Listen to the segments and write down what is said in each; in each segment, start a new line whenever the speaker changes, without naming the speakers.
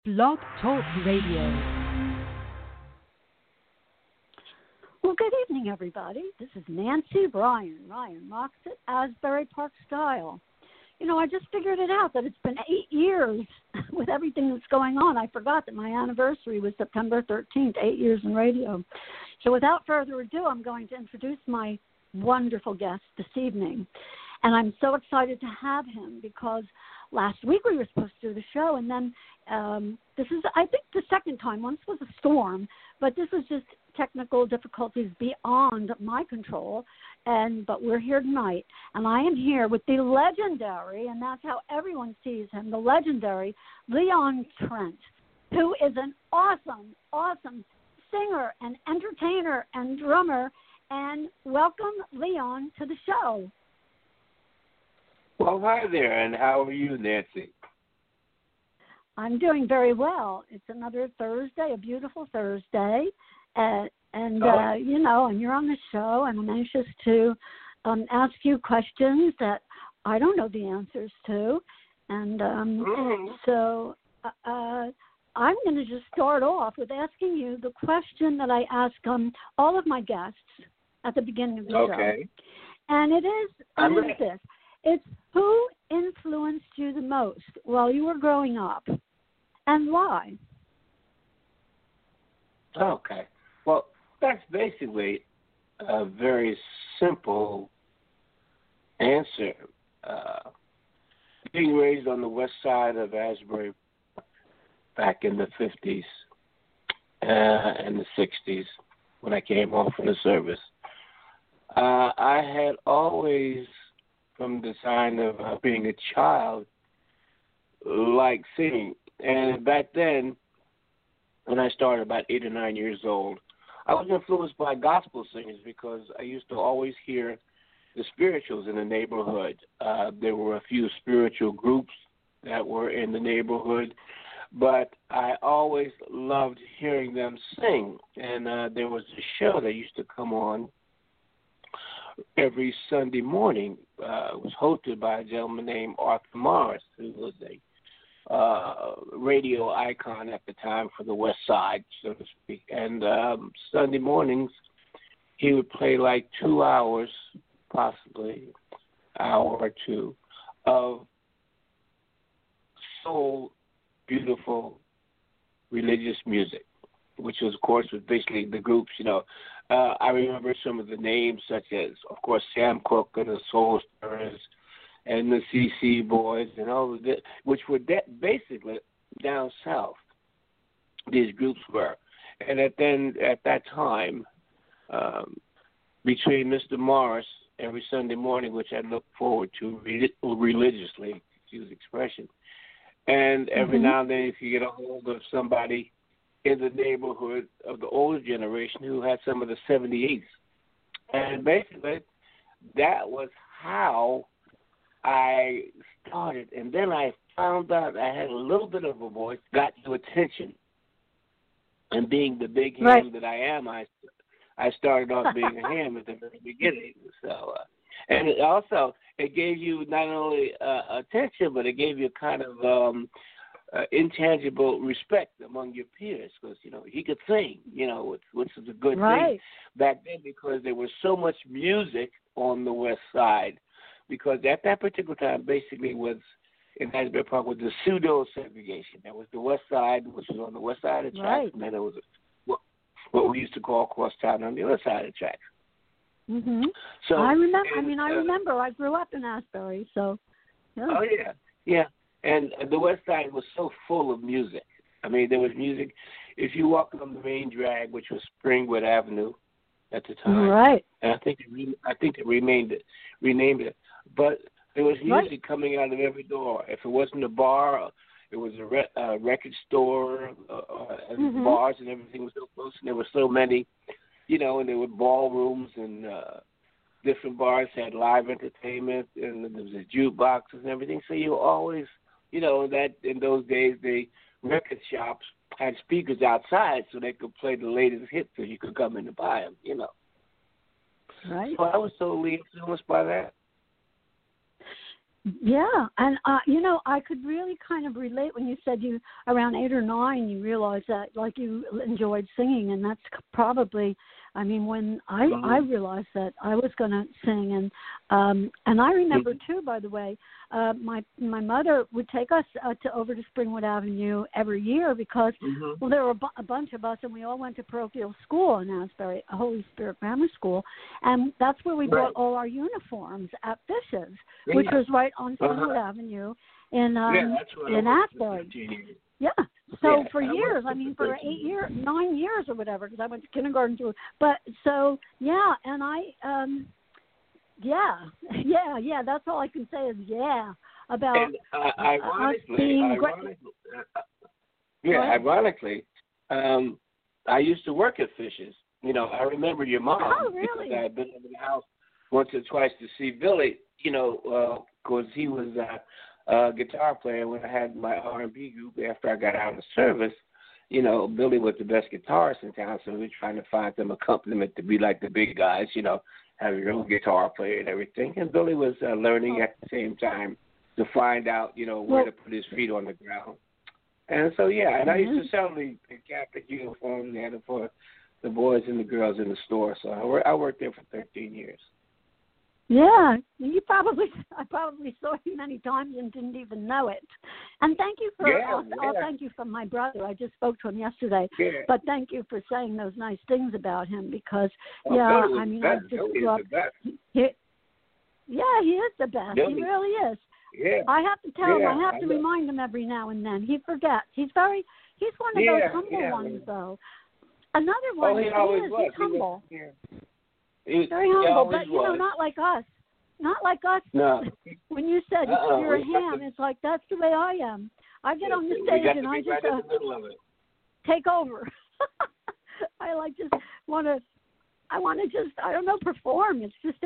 Blog Talk Radio. Well, good evening, everybody. This is Nancy Ryan. Ryan rocks it, Asbury Park style. You know, I just figured it out that it's been 8 years with everything that's going on. I forgot that my anniversary was September 13th, 8 years in radio. So without further ado, I'm going to introduce my wonderful guest this evening. And I'm so excited to have him because last week we were supposed to do the show, and then this is, I think, the second time. Once was a storm, but this was just technical difficulties beyond my control. But we're here tonight, and I am here with the legendary, and that's how everyone sees him, the legendary Leon Trent, who is an awesome, awesome singer and entertainer and drummer. And welcome, Leon, to the show.
Well, hi there, and how are you, Nancy?
I'm doing very well. It's another Thursday, a beautiful Thursday, you know, and you're on the show, and I'm anxious to ask you questions that I don't know the answers to, and so I'm going to just start off with asking you the question that I ask all of my guests at the beginning of the show, and it is this. It's who influenced you the most while you were growing up, and why?
Okay. Well, that's basically a very simple answer. Being raised on the west side of Asbury back in the 50s and the 60s when I came home from the service, I had always, from the time of being a child, like singing. And back then, when I started about 8 or 9 years old, I was influenced by gospel singers because I used to always hear the spirituals in the neighborhood. There were a few spiritual groups that were in the neighborhood, but I always loved hearing them sing. And there was a show that used to come on every Sunday morning. It was hosted by a gentleman named Arthur Morris, who was a radio icon at the time for the West Side, so to speak. And Sunday mornings, he would play like 2 hours, possibly hour or two, of soul, beautiful, religious music, which was, of course, was basically the groups, you know. I remember some of the names, such as, of course, Sam Cooke and the Soul Stirrers and the CC Boys and all of that, which were basically down south. These groups were, and at that time, between Mr. Morris every Sunday morning, which I look forward to religiously, to use expression, and every now and then, if you get a hold of somebody in the neighborhood of the older generation who had some of the 78s. And basically, that was how I started. And then I found out I had a little bit of a voice, got your attention. And being the big ham that I am, I started off being a ham at the very beginning. So, and it gave you not only attention, but it gave you kind of intangible respect among your peers because, you know, he could sing, you know, which is a good thing back then because there was so much music on the west side because at that particular time basically was in Asbury Park was the pseudo segregation. There was the west side, which was on the west side of the tracks, and then there was what we used to call cross town on the other side of the tracks.
Mm-hmm. So I remember. I remember. I grew up in Asbury, so. Yeah.
Oh yeah. And the West Side was so full of music. I mean, there was music. If you walked on the main drag, which was Springwood Avenue at the time, and I think they renamed it. But there was music coming out of every door. If it wasn't a bar, it was a record store, and bars and everything was so close. And there were so many, you know, and there were ballrooms and different bars had live entertainment, and there was a jukebox and everything. So you always, you know, that in those days, the record shops had speakers outside so they could play the latest hits so you could come in and buy them, you know.
Right.
So I was totally influenced by that.
Yeah, and I could really kind of relate when you said you around 8 or 9 you realized that like you enjoyed singing, and that's probably, I mean, when I realized that I was going to sing, and I remember too, by the way, my mother would take us over to Springwood Avenue every year because well there were a bunch of us and we all went to parochial school in Asbury, Holy Spirit Grammar School, and that's where we bought all our uniforms at Fish's, which was right on Springwood Avenue in Asbury. Yeah. So for years, I mean, for 9 years or whatever, because I went to kindergarten too. But so yeah, and yeah. That's all I can say is about
ironically, I used to work at Fish's. You know, I remember your mom.
Oh, really?
Because I had been in the house once or twice to see Billy. You know, because he was a guitar player when I had my R&B group after I got out of service. You know, Billy was the best guitarist in town, so we were trying to find some accompaniment to be like the big guys, you know, have your own guitar player and everything. And Billy was learning at the same time to find out, you know, where to put his feet on the ground. And so, and I used to sell the Catholic uniforms. They had it for the boys and the girls in the store. So I worked there for 13 years.
Yeah, I probably saw you many times and didn't even know it. And thank you for, thank you from my brother. I just spoke to him yesterday. Yeah. But thank you for saying those nice things about him because, I mean, I just grew up. He is the best. Billy. He really is. Yeah. I have to tell him, I have to remind him every now and then. He forgets. He's one of those humble ones, though. Another one he's humble. He's very humble, but not like us. Not like us.
No.
When you said you're a ham, it's like that's the way I am. I get on the stage and I just take over. I want to I don't know, perform. It's just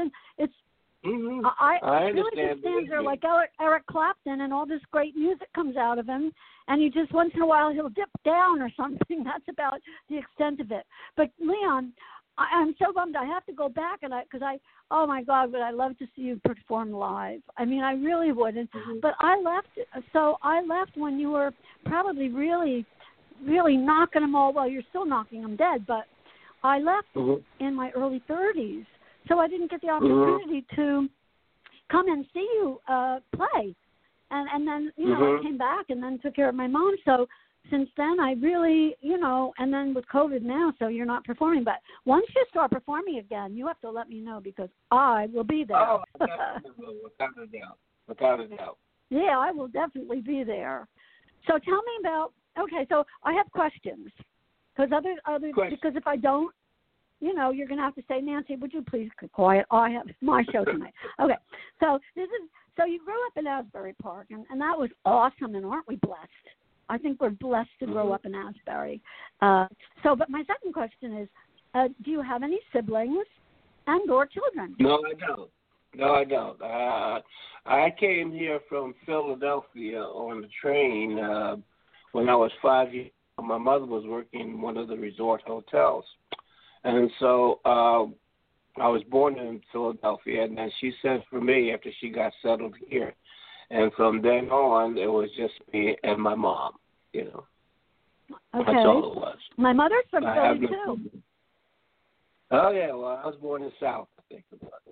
I really just stand there like Eric Clapton, and all this great music comes out of him, and he just once in a while he'll dip down or something. That's about the extent of it. But Leon, I'm so bummed. I have to go back, oh my God, would I love to see you perform live. I mean, I really would. But I left when you were probably really, really knocking them all. Well, you're still knocking them dead, but I left in my early 30s, so I didn't get the opportunity to come and see you play. And then, I came back and then took care of my mom. So since then, I really, and then with COVID now, so you're not performing. But once you start performing again, you have to let me know because I will be there.
Oh, without a doubt.
Yeah, I will definitely be there. So tell me about, so I have questions. Because because if I don't, you're going to have to say, Nancy, would you please be quiet? I have my show tonight. Okay, so you grew up in Asbury Park, and that was awesome, and aren't we blessed? I think we're blessed to grow up in Asbury. But my second question is, do you have any siblings and or children?
No, I don't. I came here from Philadelphia on the train when I was 5 years old. My mother was working in one of the resort hotels. And so I was born in Philadelphia, and then she sent for me after she got settled here. And from then on, it was just me and my mom, Okay. That's all it was.
My mother's from Philly, too.
Oh, yeah. Well, I was born in South, I think.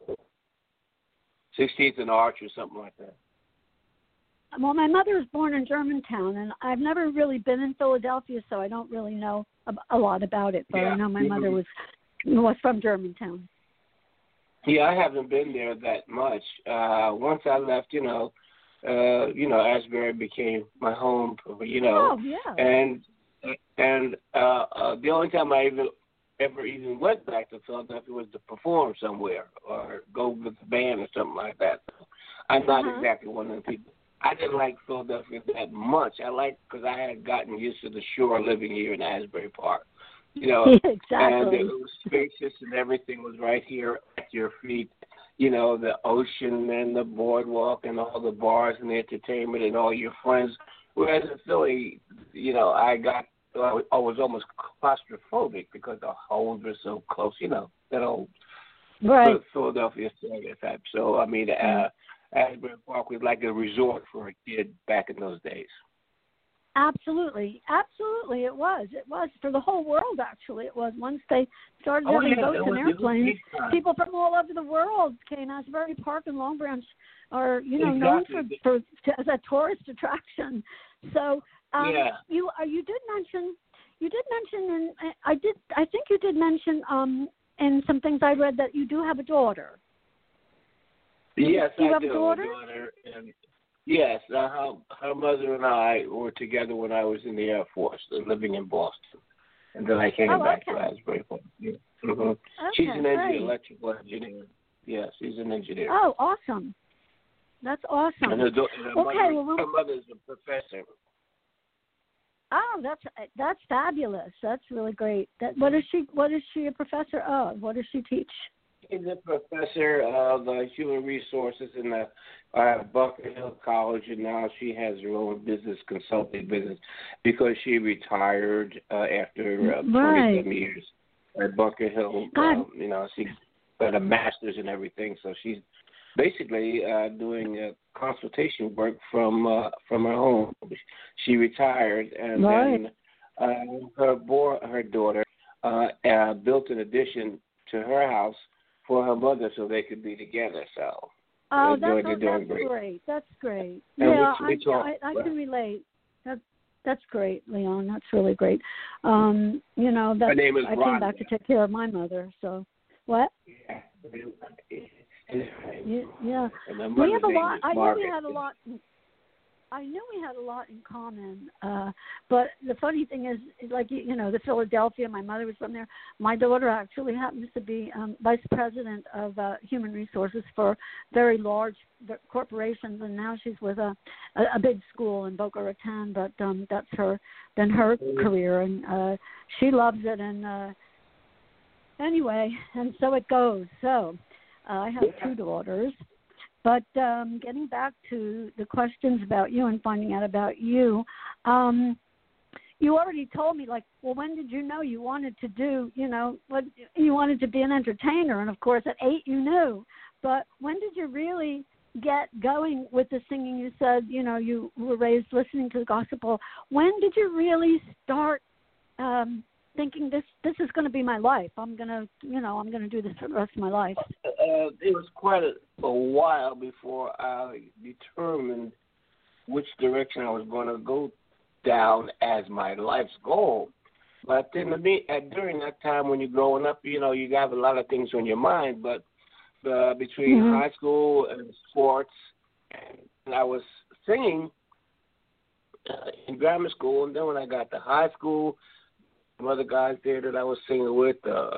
16th and Arch or something like that.
Well, my mother was born in Germantown, and I've never really been in Philadelphia, so I don't really know a lot about it. But I know my mother was from Germantown.
Yeah, I haven't been there that much. Once I left, Asbury became my home.
Oh, yeah.
And the only time I ever even went back to Philadelphia was to perform somewhere or go with the band or something like that. I'm not exactly one of the people. I didn't like Philadelphia that much. I liked because I had gotten used to the shore living here in Asbury Park.
Exactly.
And it was spacious and everything was right here at your feet. The ocean and the boardwalk and all the bars and the entertainment and all your friends. Whereas in Philly, I was almost claustrophobic because the homes were so close. That old Philadelphia stereotype. So I mean, Asbury Park was like a resort for a kid back in those days.
Absolutely, it was for the whole world. Actually, it was once they started having boats and airplanes. People from all over the world came. Asbury Park and Long Branch are known for as a tourist attraction. So you did mention, and I think you did mention in some things I read that you do have a daughter.
Yes,
do you have
a daughter. And yes, her mother and I were together when I was in the Air Force, living in Boston, and then I came back to Asbury Park. Yeah. Mm-hmm.
Okay,
she's an engineer, electrical engineer. Yes, she's an engineer.
Oh, awesome! That's awesome.
And her mother's a professor.
Oh, that's fabulous. That's really great. What is she a professor of? What does she teach?
She's a professor of human resources in the Bunker Hill College, and now she has her own consulting business, because she retired after 27 years at Bunker Hill. She got a master's and everything, so she's basically doing consultation work from her home. She retired, and then her daughter built an addition to her house for her mother so they could be together. So
that's great. That's great. Yeah, I can relate. That's great, Leon. That's really great.
Her name is
I came back to take care of my mother. So what?
Yeah.
Yeah. We have a lot. I knew we had a lot in common. But the funny thing is, like, the Philadelphia, my mother was from there. My daughter actually happens to be vice president of human resources for very large corporations, and now she's with a big school in Boca Raton. But that's her career, and she loves it. And anyway, and so it goes. So I have two daughters. But getting back to the questions about you and finding out about you, you already told me, like, well, when did you know you wanted to do, what you wanted to be an entertainer? And, of course, at 8 you knew. But when did you really get going with the singing? You said, you were raised listening to the gospel. When did you really start thinking this is going to be my life? I'm going to do this for the rest of my life.
It was quite a while before I determined which direction I was going to go down as my life's goal. But then during that time when you're growing up, you have a lot of things on your mind. But between high school and sports, and I was singing in grammar school, and then when I got to high school, some other guys there that I was singing with,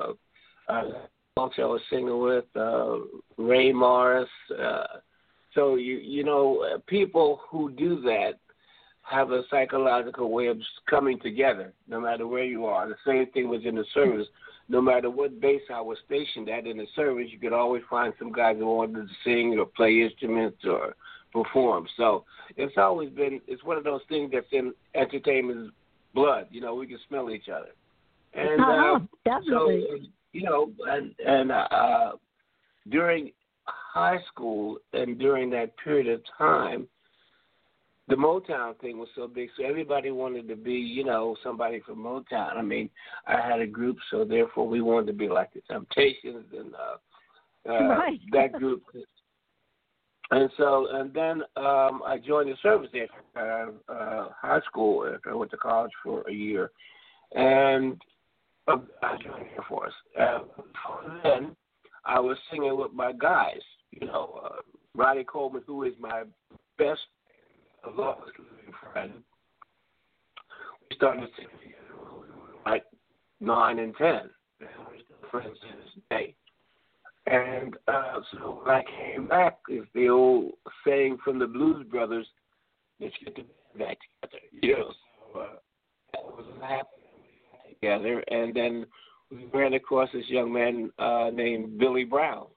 I was singing with Ray Morris. So people who do that have a psychological way of coming together, no matter where you are. The same thing was in the service. No matter what base I was stationed at in the service, you could always find some guys who wanted to sing or play instruments or perform. So it's one of those things that's in entertainment's blood. We can smell each other. And
definitely.
During high school and during that period of time, the Motown thing was so big, so everybody wanted to be, somebody from Motown. I mean, I had a group, so therefore we wanted to be like the Temptations and that group. And then I joined the service after high school, after I went to college for a year. And I joined the Air Force. Before then, I was singing with my guys. Ronnie Coleman, who is my best, longest living friend. We started singing together like 9 and 10. And we're still friends to this day. And so when I came back, it's the old saying from the Blues Brothers, let's get the band back together. So that was what happened. Together, and then we ran across this young man named Billy Brown.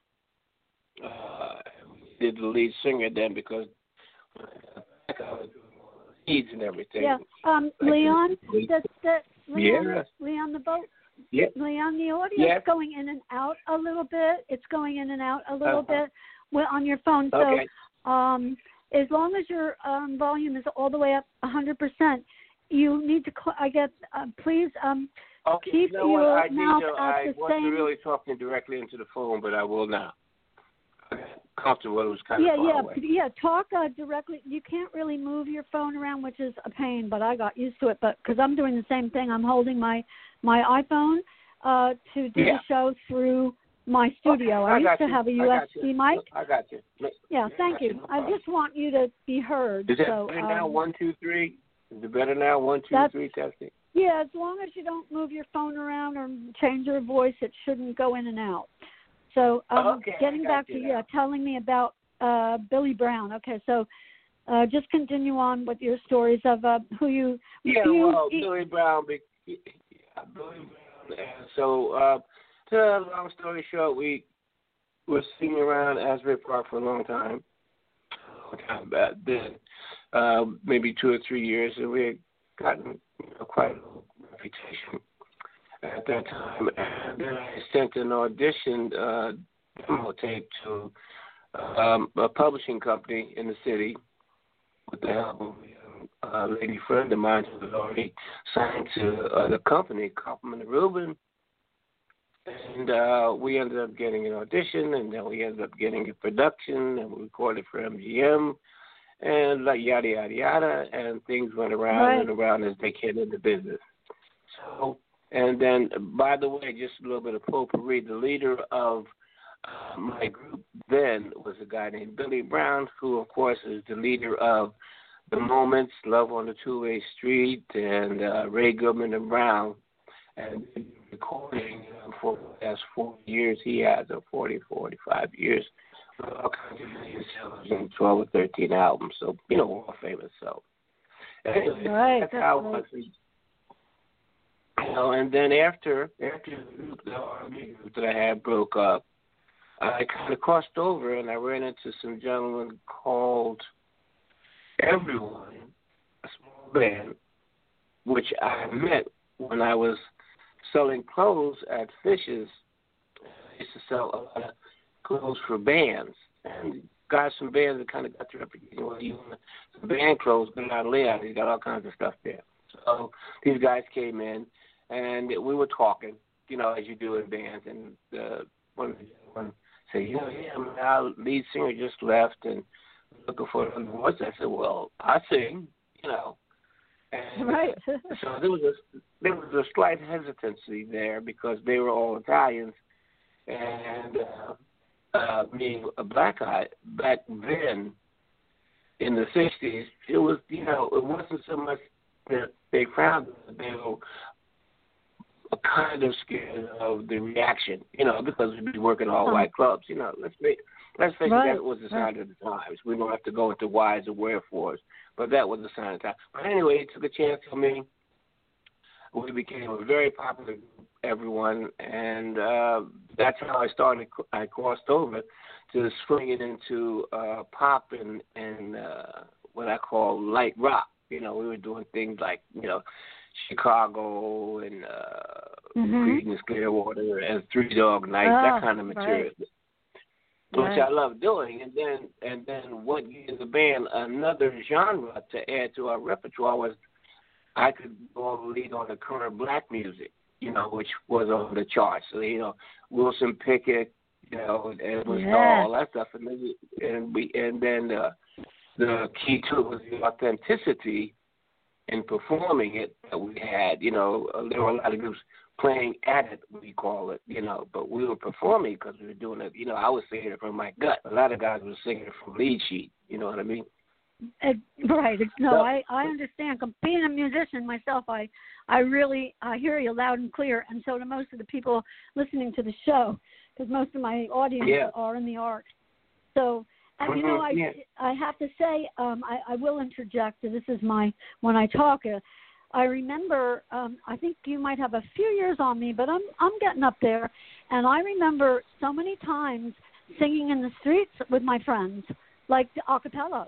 We did the lead singer then because I was doing all the leads and everything.
Yeah, Leon, Leon the boat.
Yeah.
Leon, the audio is going in and out a little bit. It's going in and out a little bit on your phone. So as long as your volume is all the way up 100%, you need to. Please
okay,
keep
you know
your
what?
mouth at
I
the
wasn't
same.
really talking directly into the phone, but I will now. Comfortable. It was kind of far away.
Talk directly. You can't really move your phone around, which is a pain, but I got used to it. But because I'm doing the same thing, I'm holding my iPhone to do the show through my studio.
Okay,
I used to have a USB mic.
I got you.
Yeah, thank you. I just want you to be heard.
Is it better now? 1, 2, 3. Is it better now? 1, 2, 3 testing.
Yeah, as long as you don't move your phone around or change your voice, it shouldn't go in and out. So getting back to telling me about Billy Brown. Okay, so just continue on with your stories of who you.
Billy Brown. Billy Brown. So, long story short, we were singing around Asbury Park for a long time. Back then, maybe 2 or 3 years, and we had gotten quite a reputation at that time. And then I sent an audition demo tape to a publishing company in the city with the help of a lady friend of mine who was already signed to the company, Kaufman and Rubin. And we ended up getting an audition, and then we ended up getting a production, and we recorded for MGM, and yada, yada, yada, and things went around and around as they came into business. So, and then, by the way, just a little bit of potpourri, the leader of my group then was a guy named Billy Brown, who, of course, is the leader of The Moments, Love on the Two-Way Street, and Ray Goodman and Brown. And recording for the last 40 years, he has 45 years, all kinds of million sellers and 12 or 13 albums. So, all famous. So, anyway, that's how it was. And then after the R&B group that I had broke up, I kind of crossed over and I ran into some gentlemen called Everyone, a small band, which I met when I was selling clothes at Fish's. I used to sell a lot of clothes for bands. And guys from bands that kind of got their reputation. Well, you want some band clothes, but not Leon. He's got all kinds of stuff there. So these guys came in, and we were talking, as you do in bands. And one of the gentlemen said, our lead singer just left and looking for a voice. I said, well, I sing, And so there was a slight hesitancy there because they were all Italians, and being a black guy back then in the '60s, it was it wasn't so much that they found that they were kind of scared of the reaction, because we'd be working all white clubs. Let's face it, that was the sign of the times. We don't have to go into whys or wherefores. But that was a sign of time. But anyway, he took a chance on me. We became a very popular group, everyone, and that's how I started. I crossed over to swinging into pop and what I call light rock. We were doing things like, Chicago and Creedence Clearwater and Three Dog Night, that kind of material. Which I love doing, and then what gave the band another genre to add to our repertoire was I could go lead on the current black music, which was on the charts. So Wilson Pickett, Edwin Starr, all that stuff, and then the key to it was the authenticity in performing it that we had. There were a lot of groups playing at it, we call it, but we were performing because we were doing it. I was singing it from my gut. A lot of guys were singing it from lead sheet. You know what I mean?
Right. I understand. Being a musician myself, I hear you loud and clear, and so do most of the people listening to the show, because most of my audience are in the arts. So, and I have to say, I will interject. This is when I talk. I remember, I think you might have a few years on me, but I'm getting up there, and I remember so many times singing in the streets with my friends, like a cappella,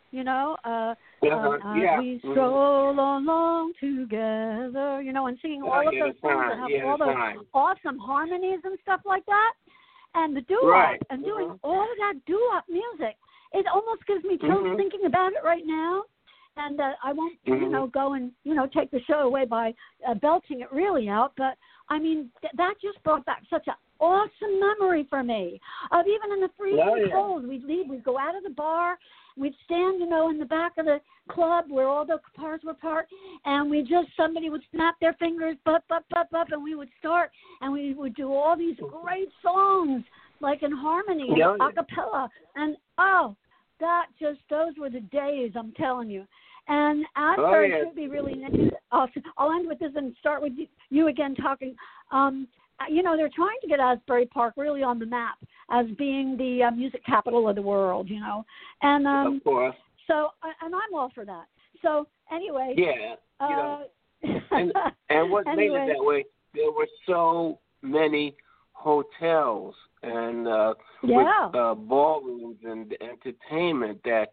we stroll along together, and singing all of those songs that have all those awesome harmonies and stuff like that, and the doo-wop, and doing all of that doo-wop music. it almost gives me chills thinking about it right now. And I won't, go and, take the show away by belching it really out. But, I mean, that just brought back such an awesome memory for me of even in the freezing cold. We'd leave, we'd go out of the bar, we'd stand, in the back of the club where all the cars were parked, and somebody would snap their fingers, and we would start, and we would do all these great songs, like in harmony, a cappella. And, those were the days, I'm telling you. And Asbury should be really nice. I'll end with this and start with you again talking. They're trying to get Asbury Park really on the map as being the music capital of the world, And
of course.
So, and I'm all for that. So, anyway.
Yeah. And what made it that way, there were so many hotels and with ballrooms and entertainment that,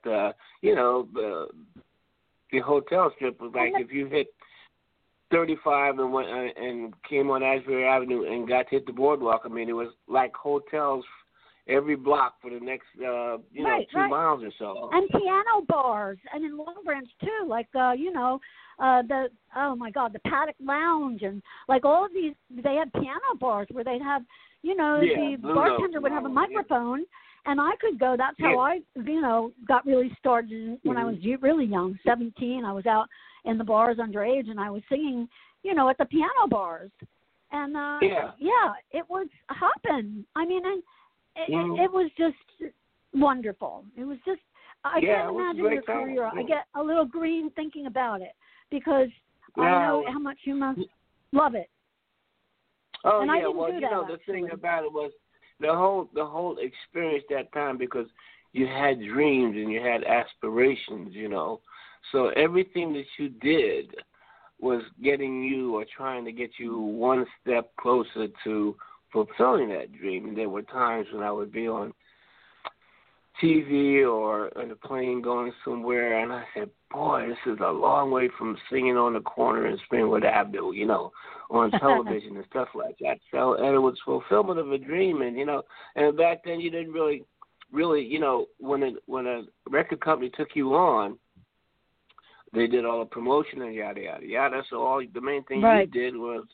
the hotel strip was like if you hit 35 and went and came on Asbury Avenue and got to hit the boardwalk. I mean, it was like hotels every block for the next 2 miles or so.
And piano bars, and in Long Branch too, like the Paddock Lounge, and like all of these. They had piano bars where they'd have the bartender would have a microphone. And I could go. That's how I, got really started when I was really young, 17. I was out in the bars underage, and I was singing, at the piano bars. And, it was hopping. I mean, it was just wonderful. It was just, I can't imagine your career. I get a little green thinking about it because I know how much you must love it.
Oh,
and
yeah.
I didn't do that,
the thing about it was, the whole experience that time, because you had dreams and you had aspirations, So everything that you did was getting you or trying to get you one step closer to fulfilling that dream. And there were times when I would be on TV or on a plane going somewhere, and I said, boy, this is a long way from singing on the corner in Springwood Avenue, on television and stuff like that. So, and it was fulfillment of a dream, and, and back then you didn't really, when a record company took you on, they did all the promotion and yada, yada, yada. So the main thing you did was,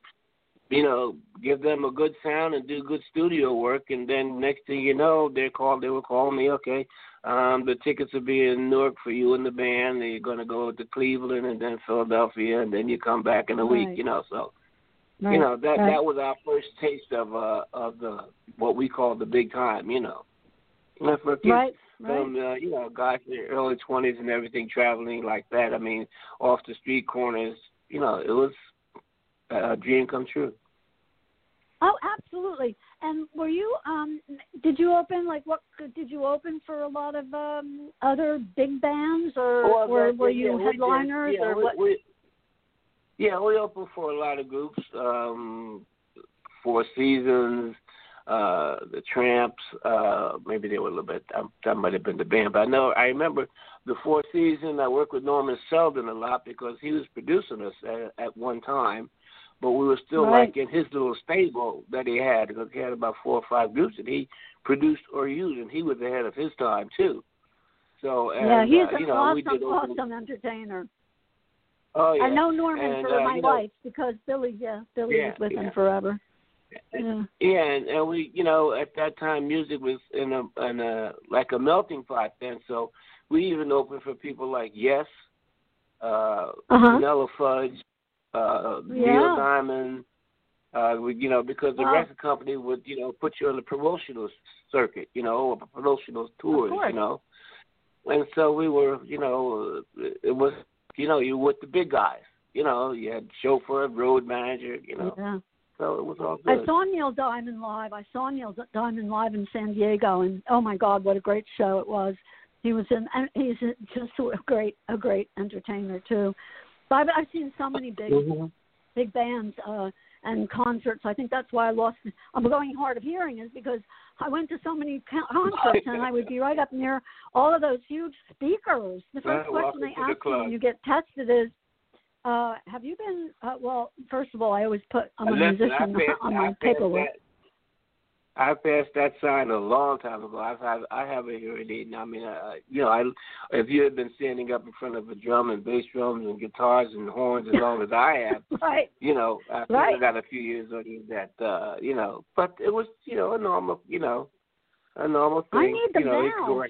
give them a good sound and do good studio work, and then next thing you know, they were calling me, okay, the tickets will be in Newark for you and the band, and you're going to go to Cleveland and then Philadelphia, and then you come back in a week, so, that was our first taste of the, what we call the big time, And for kids from, guys in their early 20s and everything traveling like that, I mean, off the street corners, it was a dream come true.
Oh, absolutely. And were you, did you open for a lot of other big bands, or were you headliners, or what?
We opened for a lot of groups, Four Seasons, the Tramps, maybe they were a little bit, that might have been the band, but I remember the Four Seasons. I worked with Norman Selden a lot because he was producing us at one time. But we were still like in his little stable that he had, because he had about 4 or 5 groups that he produced or used, and he was ahead of his time too. So
he's an awesome entertainer.
Oh yeah,
I know Norman for my life because Billy was with him forever.
And we, at that time, music was in a like a melting pot then. So we even opened for people like Yes, Vanilla Fudge. Neil Diamond, because the record company would, put you on the promotional circuit, or promotional tours, And so we were, it was, you were with the big guys, you had chauffeur, road manager, So it was all good.
I saw Neil Diamond live. In San Diego, and oh my God, what a great show it was. He's just a great entertainer too. But I've seen so many big bands and concerts. I think that's why I'm going hard of hearing, is because I went to so many concerts and I would be right up near all of those huge speakers. The first question they ask you when you get tested is, have you been, well, first of all, I always put, I'm a musician on my paperwork.
I passed that sign a long time ago. I have a hearing aid. I mean, if you had been standing up in front of a drum and bass drums and guitars and horns as long as I have,
right.
I still got a few years on you that, but it was, a normal thing.
I need them now.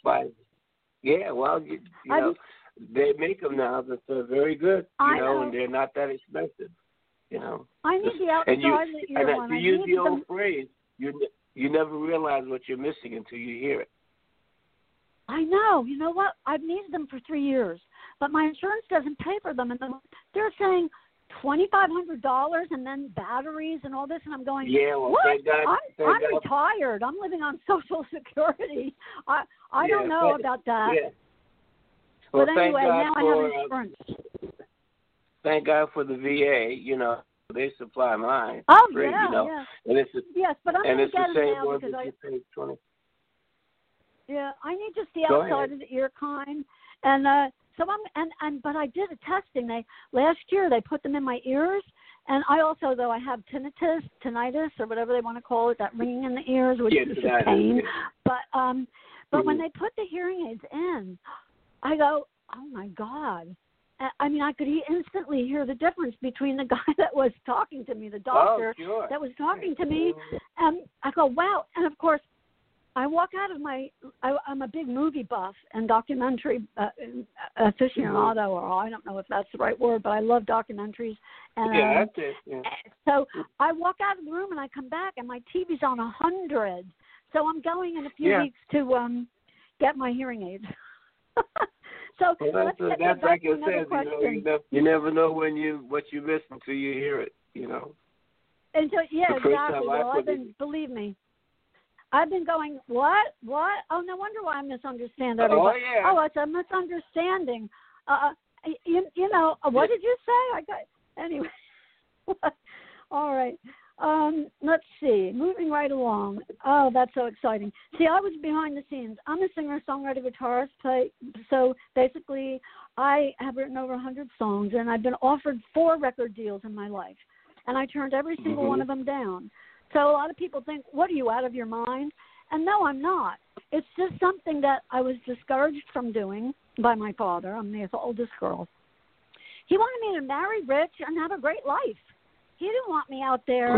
Yeah, well, they make them now that they're very good, and they're not that expensive,
I need the outside ear one.
To use the old phrase, you never realize what you're missing until you hear it.
I know. You know what? I've needed them for 3 years, but my insurance doesn't pay for them, and they're saying $2,500 and then batteries and all this, and I'm going,
yeah, well,
what?
Thank God.
I'm retired. I'm living on Social Security. I don't know about that.
Yeah. Well,
but anyway, now I have insurance.
Thank God for the VA. They supply mine.
Oh,
free,
yeah.
And it's
yes, but I'm going to get them now
because
I
pay 20.
Yeah, I need just the outside of the ear kind, and but I did a testing. Last year they put them in my ears, and I also I have tinnitus or whatever they want to call it, that ringing in the ears, which is just pain. Yeah. But when they put the hearing aids in, I go, oh my God. I mean, I could instantly hear the difference between the guy that was talking to me, the doctor that was talking to me, and I go, wow. And of course, I walk out of I'm a big movie buff and documentary aficionado, or I don't know if that's the right word, but I love documentaries. And,
that's it. Yeah.
So I walk out of the room and I come back and my TV's on 100. So I'm going in a few weeks to get my hearing aids. So
that's like you said. You never know what you miss until you hear it.
Until exactly. Well, believe me, I've been going, what? Oh, no wonder why I misunderstand everybody.
Oh, yeah.
Oh, it's a misunderstanding. What did you say? Anyway. All right. Let's see. Moving right along. Oh, that's so exciting. See, I was behind the scenes. I'm a singer, songwriter, guitarist. So basically, I have written over 100 songs, and I've been offered 4 record deals in my life. And I turned every single one of them down. So a lot of people think, what, are you out of your mind? And no, I'm not. It's just something that I was discouraged from doing by my father. I'm the oldest girl. He wanted me to marry rich and have a great life. He didn't want me out there,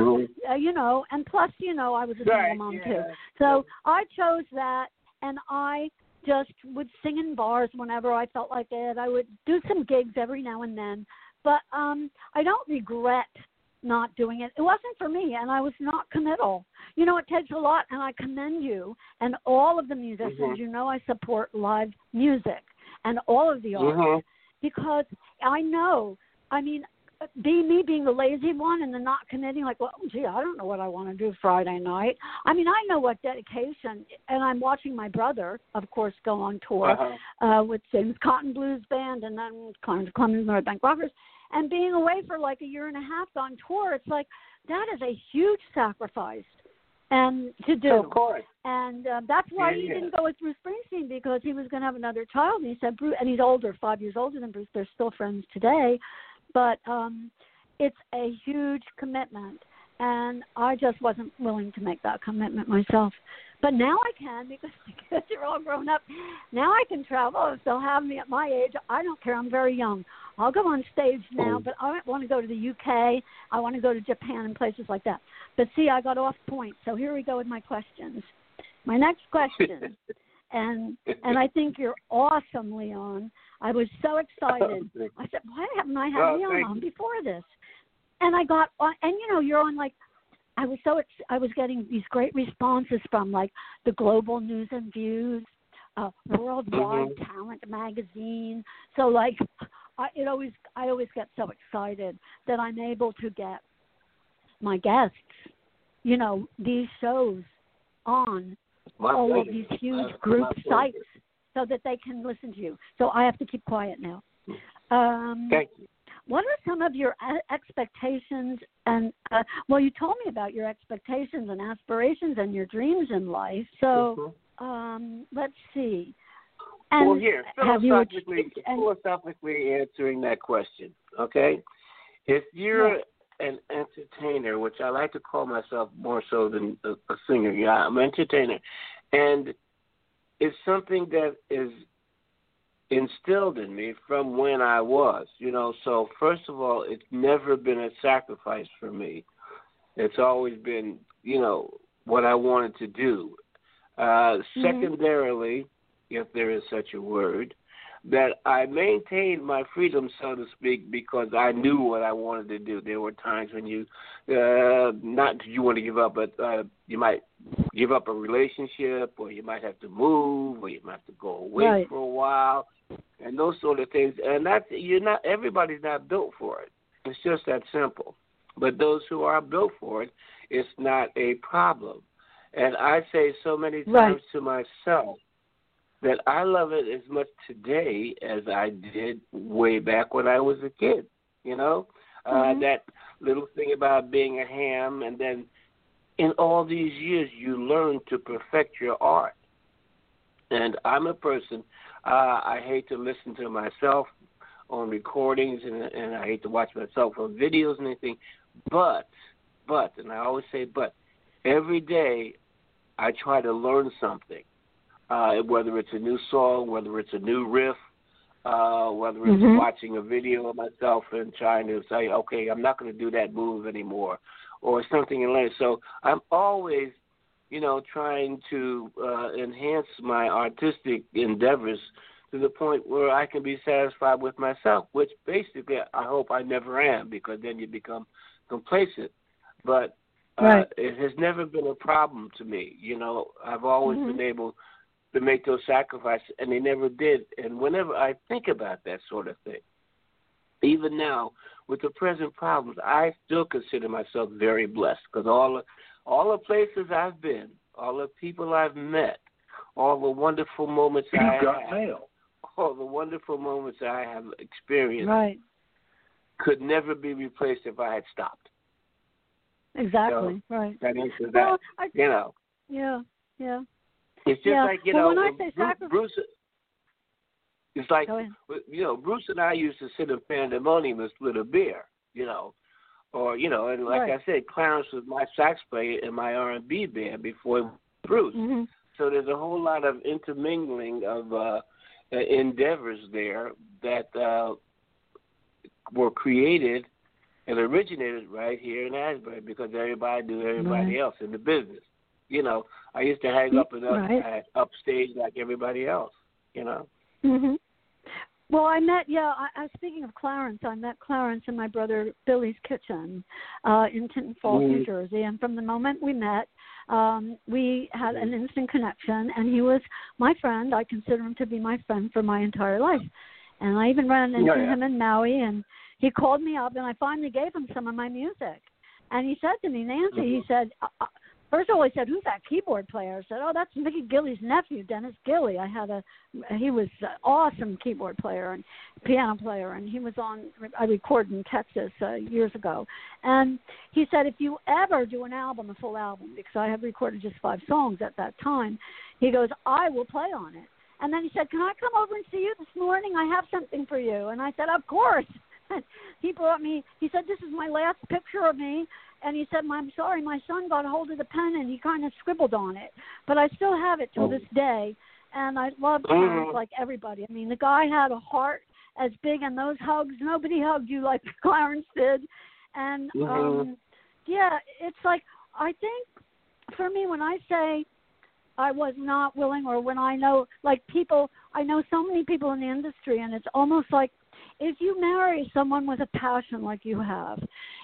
and plus, I was a single mom too. So I chose that, and I just would sing in bars whenever I felt like it. I would do some gigs every now and then, but I don't regret not doing it. It wasn't for me, and I was not committal. It takes a lot, and I commend you and all of the musicians. I support live music and all of the artists because I know, being the lazy one and the not committing, like, well, gee, I don't know what I want to do Friday night. I know what dedication, and I'm watching my brother, of course, go on tour with James Cotton Blues Band and then Clemens North Bank Rockers, and being away for like a year and a half on tour, it's like, that is a huge sacrifice and to do.
Of course.
And that's why he didn't go with Bruce Springsteen, because he was going to have another child, and he said, Bruce, and he's older, 5 years older than Bruce. They're still friends today. But it's a huge commitment, and I just wasn't willing to make that commitment myself. But now I can, because my kids are all grown up. Now I can travel. If they'll have me at my age, I don't care. I'm very young. I'll go on stage now, but I want to go to the UK. I want to go to Japan and places like that. But see, I got off point. So here we go with my questions. My next question, and I think you're awesome, Leon. I was so excited. I said, why haven't I had Leon on before this? And I got on, and you're on like, I was getting these great responses from like the Global News and Views, Worldwide Talent Magazine. So like, I always get so excited that I'm able to get my guests, these shows on all of these huge group sites so that they can listen to you. So I have to keep quiet now.
Thank you.
What are some of your expectations? And you told me about your expectations and aspirations and your dreams in life. So let's see. And
here, philosophically answering that question, okay? If you're an entity entertainer, which I like to call myself more so than a singer. Yeah, I'm an entertainer. And it's something that is instilled in me from when I was, So first of all, it's never been a sacrifice for me. It's always been, what I wanted to do. Secondarily, if there is such a word, that I maintained my freedom, so to speak, because I knew what I wanted to do. There were times when you, not that you want to give up, but you might give up a relationship, or you might have to move, or you might have to go away for a while, and those sort of things. And everybody's not built for it. It's just that simple. But those who are built for it, it's not a problem. And I say so many times to myself that I love it as much today as I did way back when I was a kid, That little thing about being a ham, and then in all these years you learn to perfect your art. And I'm a person, I hate to listen to myself on recordings, and I hate to watch myself on videos and anything, but, and I always say but, every day I try to learn something. Whether it's a new song, whether it's a new riff, whether it's watching a video of myself and trying to say, okay, I'm not going to do that move anymore, or something in later. So I'm always, trying to enhance my artistic endeavors to the point where I can be satisfied with myself, which basically I hope I never am, because then you become complacent. But it has never been a problem to me. I've always been able to make those sacrifices, and they never did. And whenever I think about that sort of thing, even now with the present problems, I still consider myself very blessed, because all the places I've been, all the people I've met, all the wonderful moments all the wonderful moments I have experienced could never be replaced if I had stopped.
Exactly.
So that answers that.
Yeah.
It's just like,
when I say
Bruce, it's like, Bruce and I used to sit in Pandemonium with a beer, or, and like I said, Clarence was my sax player in my R&B band before Bruce. So there's a whole lot of intermingling of endeavors there that were created and originated right here in Asbury, because everybody knew everybody else in the business. I used to hang up and upstage like everybody else,
Well, I met, speaking of Clarence, I met Clarence in my brother Billy's kitchen in Tinton Falls, New Jersey. And from the moment we met, we had an instant connection. And he was my friend. I consider him to be my friend for my entire life. And I even ran into him in Maui. And he called me up, and I finally gave him some of my music. And he said to me, Nancy, he said, first of all, he said, who's that keyboard player? I said, oh, that's Mickey Gilley's nephew, Dennis Gilley. He was an awesome keyboard player and piano player, and I recorded in Texas years ago. And he said, if you ever do an album, a full album, because I had recorded just 5 songs at that time, he goes, I will play on it. And then he said, can I come over and see you this morning? I have something for you. And I said, of course. He said, this is my last picture of me. And he said, I'm sorry, my son got a hold of the pen and he kind of scribbled on it. But I still have it till this day. And I love Clarence like everybody. I mean, the guy had a heart as big, and those hugs, nobody hugged you like Clarence did. And, it's like, I think for me, when I say I was not willing, or when I know, like I know so many people in the industry, and it's almost like if you marry someone with a passion like you have,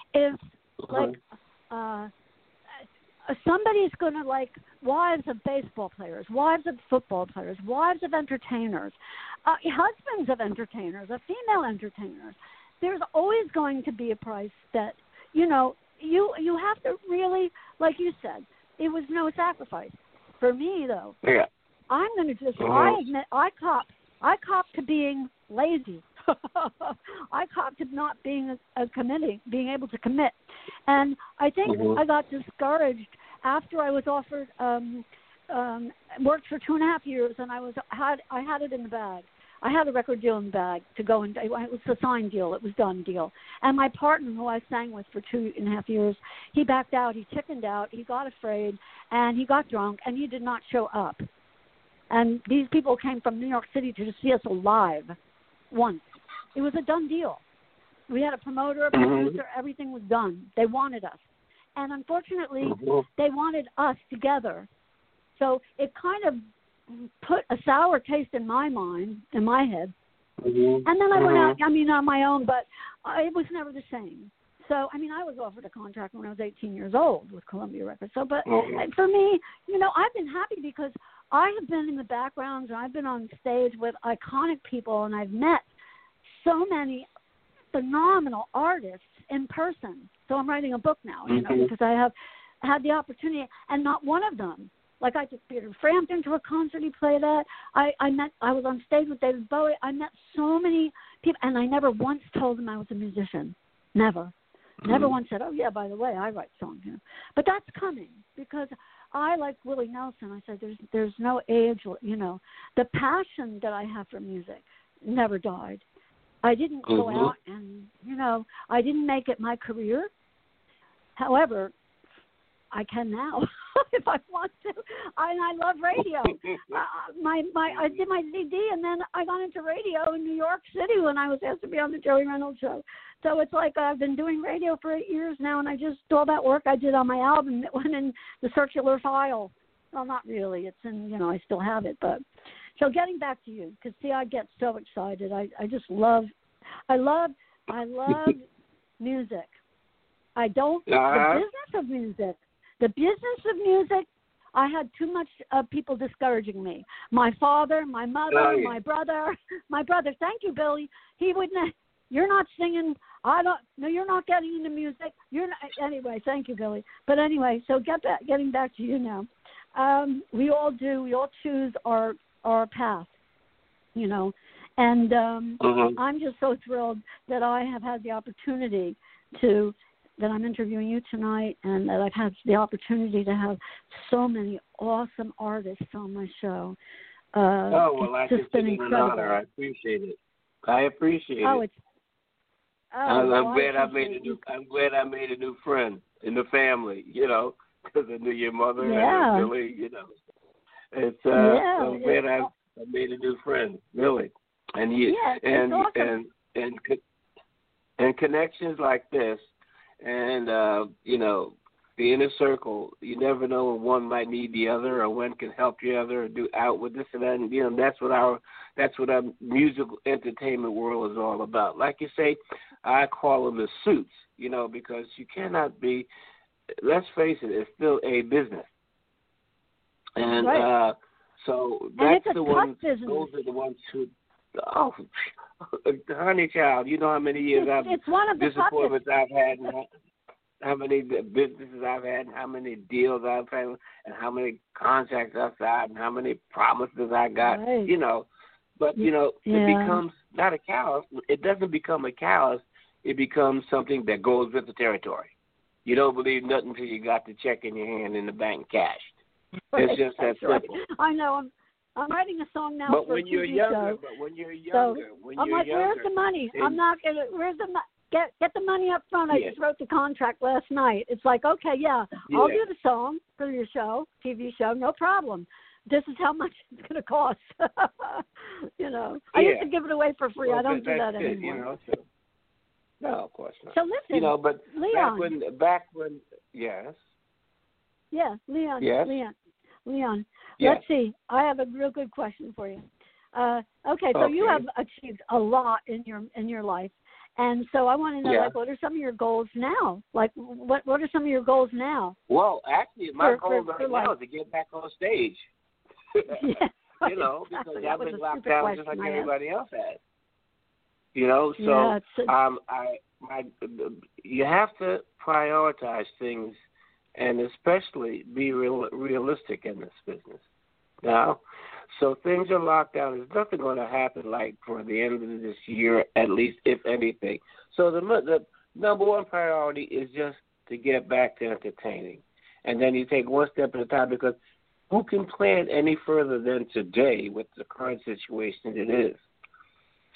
somebody's going to like wives of baseball players, wives of football players, wives of entertainers, husbands of entertainers, of female entertainers. There's always going to be a price that, you have to really, like you said, it was no sacrifice. For me, though, I'm going to just, I admit, I cop to being lazy. I cop to not being being able to commit. And I think I got discouraged after I was offered, worked for 2.5 years, and I had it in the bag. I had a record deal in the bag to go and it was a signed deal. It was done deal. And my partner, who I sang with for 2.5 years, he backed out. He chickened out. He got afraid, and he got drunk, and he did not show up. And these people came from New York City to see us live once. It was a done deal. We had a promoter, a producer, everything was done. They wanted us. And unfortunately, they wanted us together. So it kind of put a sour taste in my mind, in my head. And then I went out, on my own, but it was never the same. So, I was offered a contract when I was 18 years old with Columbia Records. So, but for me, I've been happy because I have been in the background and I've been on stage with iconic people, and I've met so many phenomenal artists in person. So I'm writing a book now, because I have had the opportunity, and not one of them. Like I took Peter Frampton to a concert he played at. I was on stage with David Bowie. I met so many people, and I never once told them I was a musician. Never. Never once said, oh, yeah, by the way, I write songs. But that's coming because I, like Willie Nelson, I said there's no age, The passion that I have for music never died. I didn't go out and, I didn't make it my career. However, I can now if I want to. I love radio. I did my CD, and then I got into radio in New York City when I was asked to be on the Joey Reynolds show. So it's like I've been doing radio for 8 years now, and I just all that work I did on my album that went in the circular file. Well, not really. It's in, I still have it. But so getting back to you, because see, I get so excited. I just love music. I don't the business of music. The business of music, I had too much people discouraging me. My father, my mother, my brother. Thank you, Billy. He wouldn't. You're not singing. No, you're not getting into music. You're not. Anyway, thank you, Billy. But anyway, so getting back to you now. We all do. We all choose our path, And I'm just so thrilled that I have had the opportunity that I'm interviewing you tonight, and that I've had the opportunity to have so many awesome artists on my show.
I just been an honor. I appreciate it. I'm glad I made a new friend in the family, because I knew your mother and Billy, It's I'm glad I made a new friend, really. And
awesome.
and connections like this. And, the inner circle, you never know when one might need the other or one can help the other or do out with this and that. And, that's what our musical entertainment world is all about. Like you say, I call them the suits, because you cannot be, let's face it, it's still a business. And so that's the ones, those are the ones who, honey child, you know how many years disappointments I've had, and how many businesses I've had, and how many deals I've had, and how many contracts I've signed, and how many promises I got, But, it becomes not a callous. It doesn't become a callous. It becomes something that goes with the territory. You don't believe nothing until you got the check in your hand in the bank cashed. It's just that simple.
I know. I'm writing a song now
but
for
when
a
you're
TV
younger,
show.
But when you're younger,
I'm like, where's the money? I'm not gonna. Where's the get the money up front? I just wrote the contract last night. It's like, okay, I'll do the song for your show, TV show, no problem. This is how much it's going to cost. I used to give it away for free. I don't do that anymore.
No, of course not.
So listen,
but
Leon.
back when, yes.
Yeah, Leon.
Yes.
Leon.
Yes.
Let's see. I have a real good question for you. Okay, so you have achieved a lot in your life, and so I want to know, like, what are some of your goals now? Like, what are some of your goals now?
Well, actually, my goal right now is to get back on stage.
Yes.
Because I've been locked down just like everybody else has. You have to prioritize things, and especially be realistic in this business. Now, so things are locked down. There's nothing going to happen like for the end of this year, at least, if anything. So the number one priority is just to get back to entertaining, and then you take one step at a time, because who can plan any further than today with the current situation it is?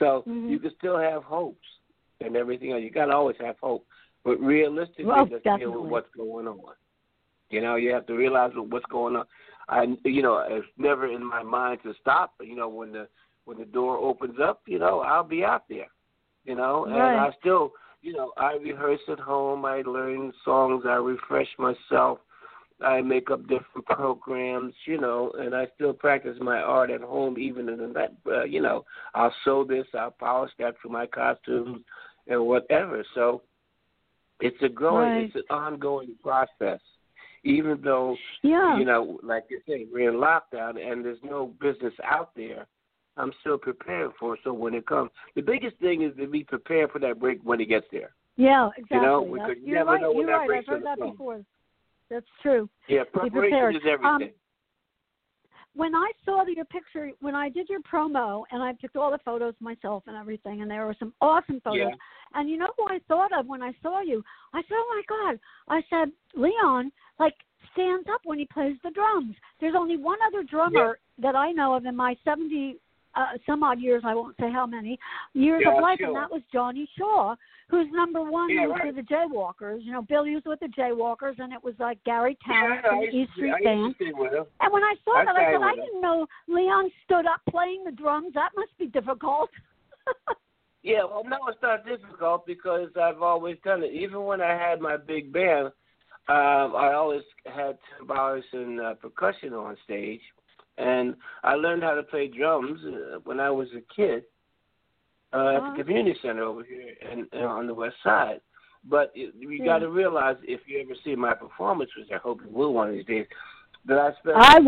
So you can still have hopes and everything else. You got to always have hope. But realistically, let's deal with what's going on. You know, you have to realize what's going on. It's never in my mind to stop. You know, when the door opens up, you know, I'll be out there. You know, and I still, I rehearse at home. I learn songs. I refresh myself. I make up different programs, and I still practice my art at home, even in that, I'll sew this, I'll polish that for my costumes and whatever. So it's it's an ongoing process. Even though, like you say, we're in lockdown and there's no business out there, I'm still prepared for it. So when it comes, the biggest thing is to be prepared for that break when it gets there.
Yeah, exactly.
Because you never know when that break's
I've heard that
come.
before. That's true.
Yeah, preparation is everything.
When I saw your picture, when I did your promo, and I took all the photos myself and everything, and there were some awesome photos.
Yeah.
And you know who I thought of when I saw you? I said, oh, my God. I said, Leon, stands up when he plays the drums. There's only one other drummer that I know of in my 70 some odd years, I won't say how many, years of life, and that was Johnny Shaw, who's number one with the Jaywalkers. Billy was with the Jaywalkers, and it was like Gary Tarrant from the East Street Band. And when I saw that, I said, I didn't know Leon stood up playing the drums. That must be difficult.
Yeah, well, no, it's not difficult because I've always done it. Even when I had my big band, I always had timbales and percussion on stage. And I learned how to play drums when I was a kid at the community center over here and on the west side. But you got to realize, if you ever see my performance, which I hope you will one of these days, that I spent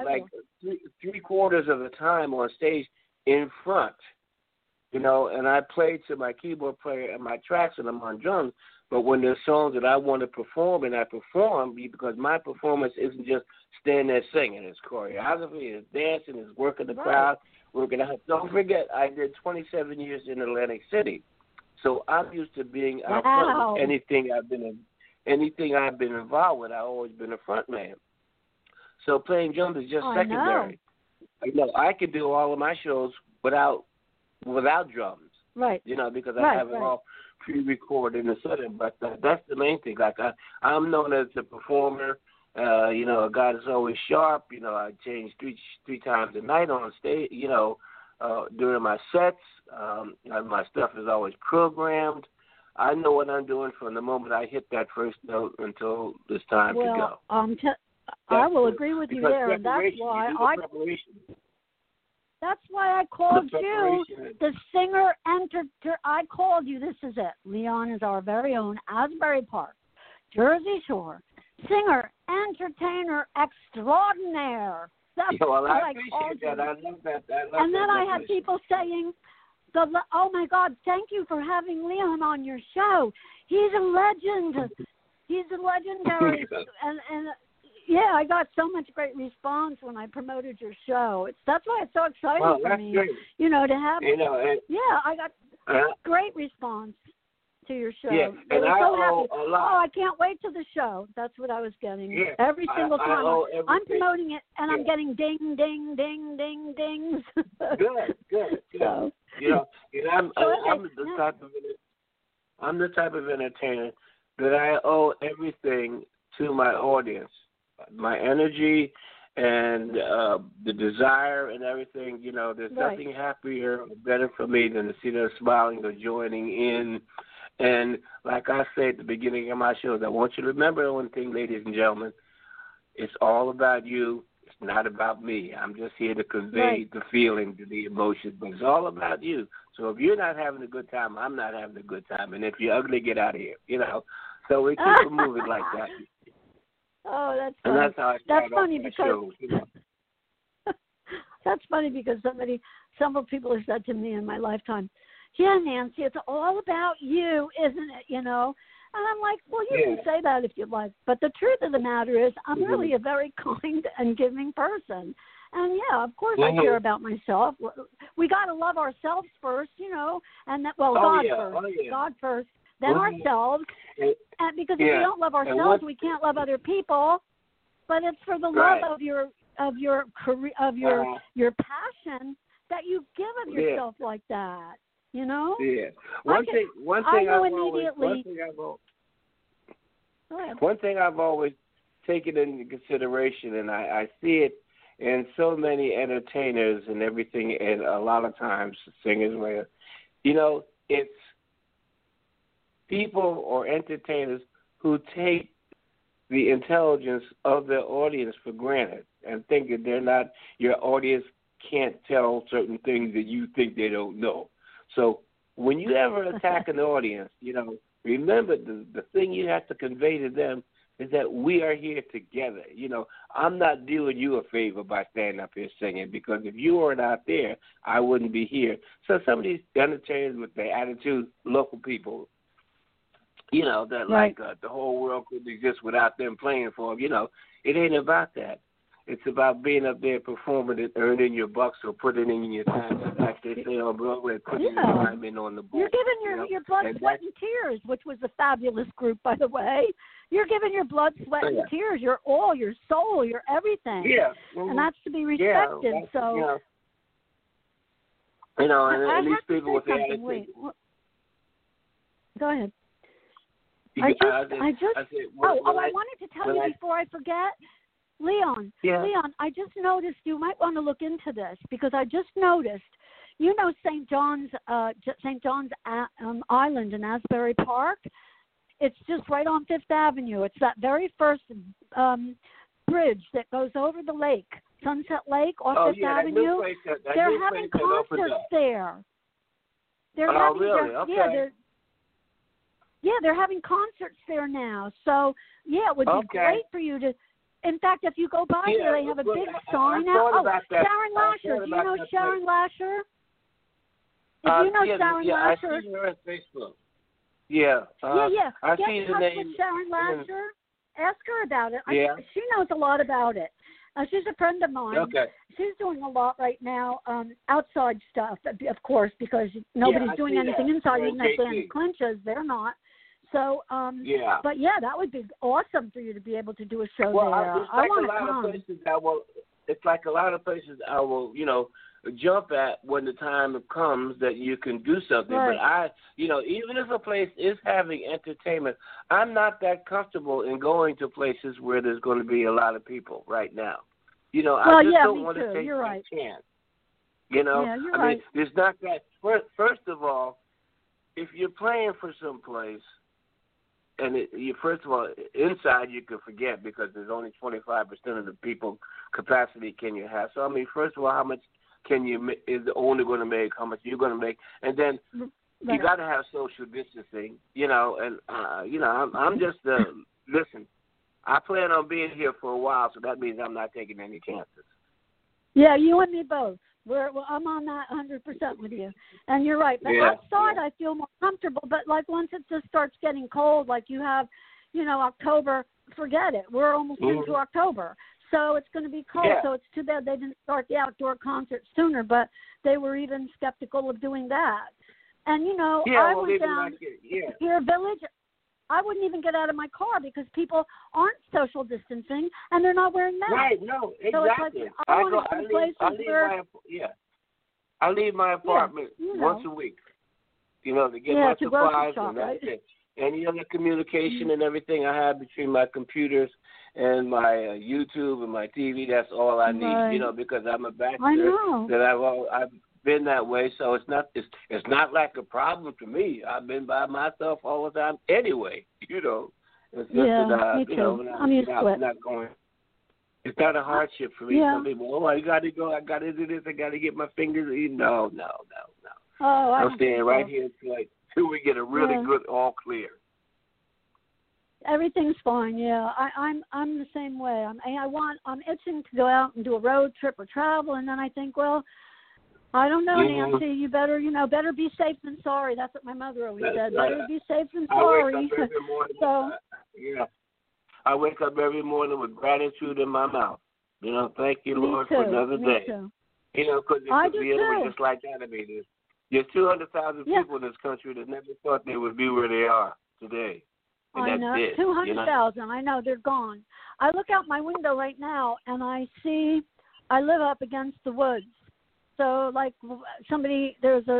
three-quarters of the time on stage in front, and I played to my keyboard player and my tracks, and I'm on drums. But when there's songs that I want to perform, and I perform, because my performance isn't just standing there singing. It's choreography, it's dancing, it's working the crowd, working out. Don't forget, I did 27 years in Atlantic City. So I'm used to being out front with anything I've been involved with. I've always been a front man. So playing drums is just secondary. I could do all of my shows without drums.
Right.
Because I have it all pre-recorded and setting, but that's the main thing. I'm known as a performer, a guy that's always sharp. I change three times a night on stage. During my sets, my stuff is always programmed. I know what I'm doing from the moment I hit that first note until it's time to go.
I will agree with you there, and that's why That's why I called you the singer I called you. This is it. Leon is our very own Asbury Park, Jersey Shore singer, entertainer extraordinaire. That's what I called you.
I love that.
And then I had people saying, "Oh my God, thank you for having Leon on your show. He's a legend. He's a legendary." and yeah, I got so much great response when I promoted your show. That's why it's so exciting for me,
great.
To have. I got great response to your show.
Yeah,
and
I
so
owe
happy.
a lot.
Oh, I can't wait to the show. That's what I was getting.
Yeah,
every single time I'm promoting it, and I'm
Yeah.
getting ding, ding, ding, ding, dings.
Good.
So,
I'm the type of entertainer that I owe everything to my audience. My energy and the desire and everything, there's nothing happier or better for me than to see them smiling or joining in. And like I said at the beginning of my shows, I want you to remember one thing, ladies and gentlemen. It's all about you. It's not about me. I'm just here to convey the feeling, the emotions, but it's all about you. So if you're not having a good time, I'm not having a good time. And if you're ugly, get out of here, So we keep it moving like that.
Oh, that's funny.
And that's how I
that's funny because
shows,
that's funny because several people have said to me in my lifetime, "Yeah, Nancy, it's all about you, isn't it?" And I'm like, "Well, you can say that if you'd like, but the truth of the matter is, I'm really a very kind and giving person, and of course, I care about myself. We got to love ourselves first, and that God first, God first." Then ourselves, and because if we don't love ourselves, we can't love other people. But it's for the love of your career, of your passion that you give of yourself like that. You know?
Yeah. One thing I've always taken into consideration, and I see it in so many entertainers and everything, and a lot of times singers, you know, it's people or entertainers who take the intelligence of their audience for granted and think that your audience can't tell certain things that you think they don't know. So when you ever attack an audience, you know, remember the thing you have to convey to them is that we are here together. You know, I'm not doing you a favor by standing up here singing, because if you weren't out there, I wouldn't be here. So some of these entertainers with their attitude, local people, you know, that
right.
The whole world could exist without them playing for them. You know, it ain't about that. It's about being up there performing and earning your bucks or putting in your time, like they say on Broadway, putting your time in on the board.
You're giving your blood, sweat, and tears, which was a fabulous group, by the way. You're giving your blood, sweat, and tears, your all, your soul, your everything.
Yeah.
Mm-hmm. And that's to be respected. So,
you know, and these people with the attitude.
Wait. Go ahead.
I
wanted to tell you before I forget. Leon, I just noticed, you might want to look into this, because I just noticed, you know, St. John's Island in Asbury Park. It's just right on Fifth Avenue. It's that very first bridge that goes over the lake, Sunset Lake off Fifth Avenue. They're having concerts there.
Really? Okay.
They're having concerts there now. So, it would be great for you to. In fact, if you go by there, they have a big sign out. Sharon Lasher. Do you know Sharon Lasher? Sharon Lasher.
I see her on Facebook. Yeah. I see the name.
With Sharon Lasher. Ask her about it.
Yeah.
She knows a lot about it. She's a friend of mine.
Okay.
She's doing a lot right now, outside stuff, of course, because nobody's doing anything inside. Even if they're in clinches, they're not. So, but that would be awesome for you to be able to do a show there.
I want to come. It's like a lot of places I will, you know, jump at when the time comes that you can do something.
Right.
But even if a place is having entertainment, I'm not that comfortable in going to places where there's going to be a lot of people right now. You know, I just don't want to take that chance. You know, I mean, there's not that. First of all, if you're playing for some place, and first of all, inside you can forget, because there's only 25% of the people capacity can you have. So, I mean, first of all, how much is only going to make, how much you're going to make, and then you got to have social distancing, you know, and, I'm just, listen, I plan on being here for a while, so that means I'm not taking any chances.
Yeah, you and me both. I'm on that 100% with you. And you're right. But outside I feel more comfortable. But, like, once it just starts getting cold, like you have, October, forget it. We're almost into October. So it's going to be cold. Yeah. So it's too bad they didn't start the outdoor concert sooner. But they were even skeptical of doing that. And, I went down to Pier Village. I wouldn't even get out of my car because people aren't social distancing and they're not wearing masks.
Right, no, exactly.
So it's like,
I leave my apartment once a week, to get my supplies, and that's it. Any other communication and everything I have between my computers and my YouTube and my TV, that's all I need, because I'm a bachelor that I've been that way, so it's not like a problem to me. I've been by myself all the time anyway, It's just that,
me too. I'm used to it.
Not going. It's not a hardship for me. Some people, I got to go, I got to do this, I got to get my fingers. No.
Oh,
I'm staying right here till we get a really good all clear.
Everything's fine. Yeah, I'm the same way. I'm itching to go out and do a road trip or travel, and then I think, well, I don't know, Nancy. You better, better be safe than sorry. That's what my mother always said. Better be safe than sorry.
I wake up every morning. I wake up every morning with gratitude in my mouth. Thank you, Lord, for another day.
Too.
Because it could be anyway just like that. I mean, there's 200,000 people in this country that never thought they would be where they are today. And
I know, 200,000. I know, they're gone. I look out my window right now, and I live up against the woods. So, like, somebody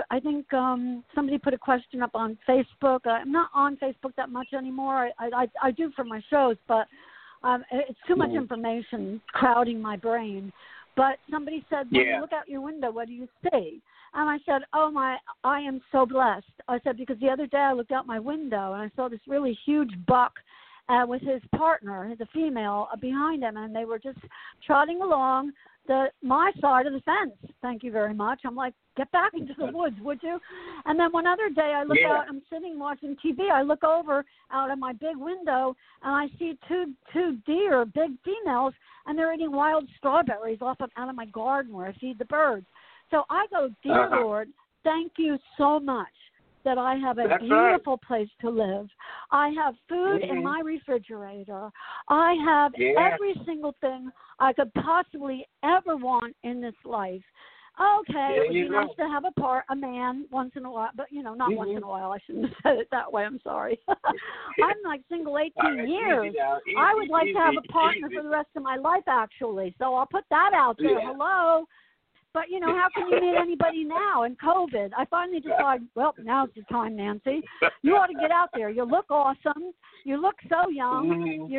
put a question up on Facebook. I'm not on Facebook that much anymore. I do for my shows, but it's too much information crowding my brain. But somebody said, when you look out your window, what do you see? And I said, I am so blessed. I said, because the other day I looked out my window and I saw this really huge buck with his partner, the female, behind him, and they were just trotting along my side of the fence. Thank you very much. I'm like, get back into the woods, would you? And then one other day I look out, I'm sitting watching TV. I look over out of my big window, and I see two deer, big females, and they're eating wild strawberries out of my garden where I feed the birds. So I go, dear Lord, thank you so much that I have a beautiful place to live. I have food in my refrigerator. I have every single thing I could possibly ever want in this life. Okay, it would be nice to have a man once in a while, but, not once in a while. I shouldn't have said it that way. I'm sorry. I'm like single 18 years. I would like to have a partner for the rest of my life, actually. So I'll put that out there. Hello. But, how can you meet anybody now in COVID? I finally decided, well, now's the time, Nancy. You ought to get out there. You look awesome. You look so young.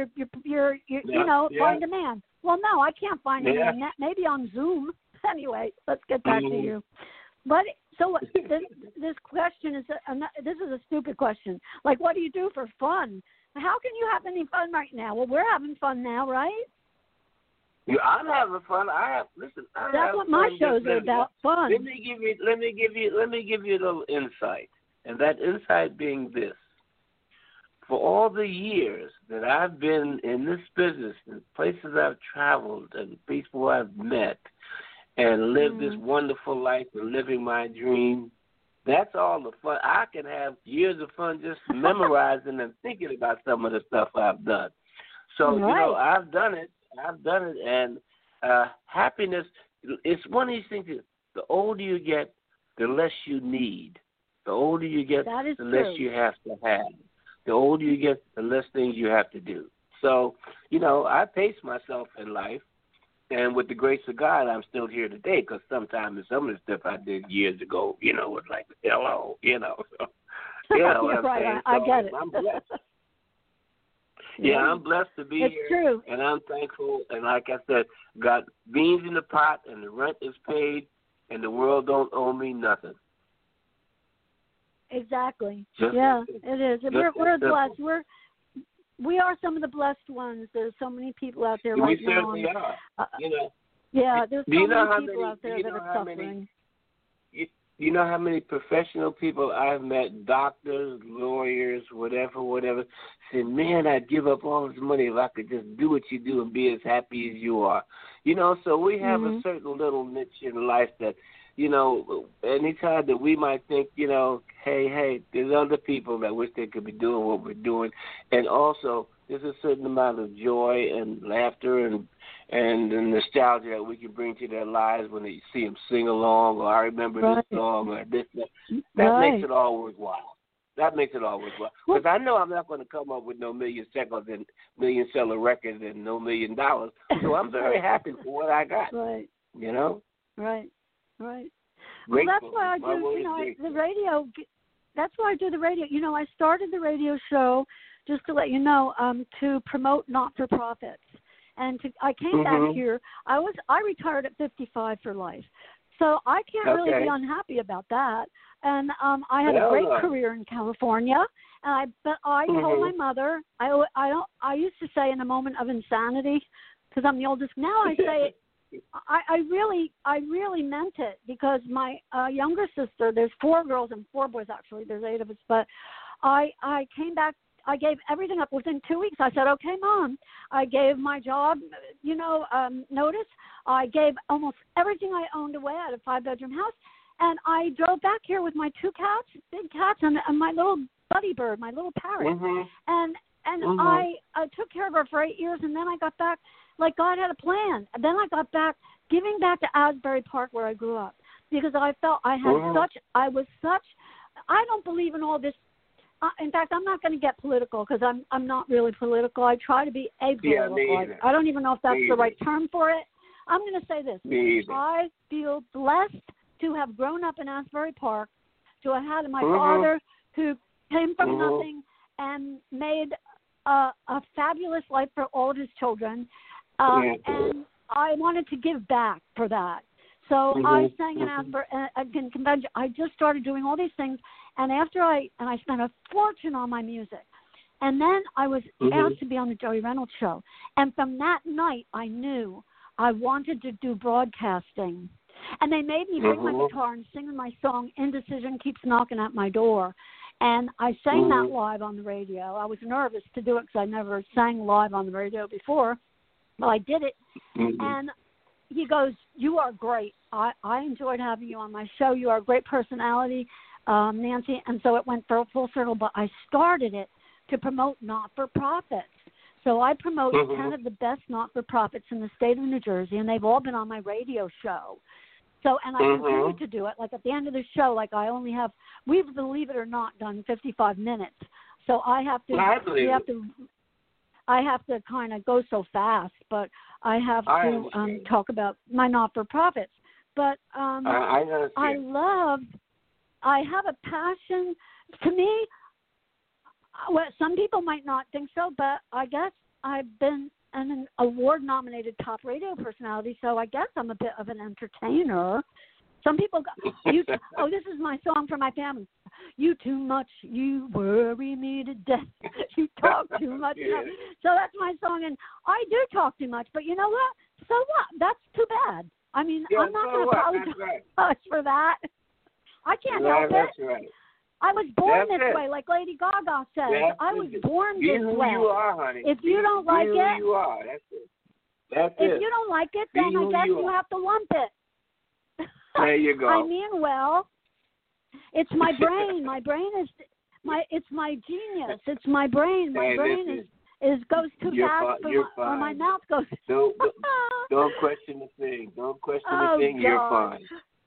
You're find a man. Well, no, I can't find a man. Maybe on Zoom. Anyway, let's get back to you. But so this question is this is a stupid question. Like, what do you do for fun? How can you have any fun right now? Well, we're having fun now, right?
Yeah, I'm having fun.
That's what my shows are about, fun.
Let me give you a little insight, and that insight being this: for all the years that I've been in this business, and places I've traveled, and people I've met, and lived this wonderful life and living my dream, that's all the fun. I can have years of fun just memorizing and thinking about some of the stuff I've done. So I've done it, and happiness, it's one of these things that the older you get, the less you need. The older you get, the less you have to have. The older you get, the less things you have to do. So, I pace myself in life, and with the grace of God, I'm still here today, because sometimes some of the stuff I did years ago, was like, hello, So,
You're right, I get it.
I'm blessed. I'm blessed to be
here. It's true.
And I'm thankful. And like I said, got beans in the pot, and the rent is paid, and the world don't owe me nothing.
It is. We're blessed. We are some of the blessed ones. There's so many people out there right now.
We certainly are.
There's so many people out there that are suffering.
You know how many professional people I've met, doctors, lawyers, whatever, say, man, I'd give up all this money if I could just do what you do and be as happy as you are. So we have a certain little niche in life that, anytime that we might think, hey, there's other people that wish they could be doing what we're doing. And also, there's a certain amount of joy and laughter and the nostalgia that we can bring to their lives when they see them sing along, or I remember this song, or this. That makes it all worthwhile. Because I know I'm not going to come up with no $1 million and million seller records and no $1 million. So I'm very happy for what I got.
Right. Right.
Grateful.
Well, that's why I do, the radio. That's why I do the radio. I started the radio show, just to let you know, to promote not-for-profits. And I came back here. I retired at 55 for life. So I can't really be unhappy about that. And I had a great career in California. But I told my mother, I used to say in a moment of insanity, because I'm the oldest. Now I say I really meant it, because my younger sister, there's 4 girls and 4 boys, actually. There's 8 of us. But I came back. I gave everything up within 2 weeks. I said, okay, Mom. I gave my job, notice. I gave almost everything I owned away. I had a 5-bedroom house. And I drove back here with my 2 cats, big cats, and my little buddy bird, my little parrot. And I took care of her for 8 years, and then I got back like God had a plan. And then I got back, giving back to Asbury Park where I grew up, because I felt I don't believe in all this. In fact, I'm not going to get political, because I'm not really political. I try to be apolitical. I don't even know if that's the right term for it. I'm going to say this.
Me either.
I feel blessed to have grown up in Asbury Park, to have had my
Mm-hmm.
father who came from
Mm-hmm.
nothing and made a fabulous life for all of his children. And I wanted to give back for that. So
Mm-hmm.
I sang in
Mm-hmm.
Asbury convention. I just started doing all these things, and after I spent a fortune on my music. And then I was
Mm-hmm.
asked to be on the Joey Reynolds show. And from that night, I knew I wanted to do broadcasting. And they made me bring my
Mm-hmm.
guitar and sing my song, Indecision Keeps Knocking at My Door. And I sang
Mm-hmm.
that live on the radio. I was nervous to do it because I never sang live on the radio before. But I did it.
Mm-hmm.
And he goes, "You are great. I enjoyed having you on my show. You are a great personality, Nancy." And so it went full circle. But I started it to promote not-for-profits. So I promote
Mm-hmm.
10 of the best not-for-profits in the state of New Jersey, and they've all been on my radio show. So, and I
Mm-hmm.
continue to do it. Like at the end of the show, like I only have, we've, believe it or not, done 55 minutes. So I have to, I have to kind of go so fast, but I have to talk about my not-for-profits. But I have a passion. To me, well, some people might not think so, but I guess I've been an award-nominated top radio personality, so I guess I'm a bit of an entertainer. Some people go, this is my song for my family. You too much, you worry me to death. You talk too much.
Yeah.
So that's my song, and I do talk too much, but you know what? So what? That's too bad. I mean, I'm not going to apologize for that. I can't help it.
That's right.
I was born this way, like Lady Gaga says. I was born this way.
You are, honey.
If you don't like it,
you are. That's it. That's
if
it.
you don't like it, then I guess you have to lump it.
There you go.
I mean, well, it's my brain. My brain is it's my genius. It's my brain. My brain is goes too fast for my mouth goes.
Don't question the thing. Don't question the thing. You're fine.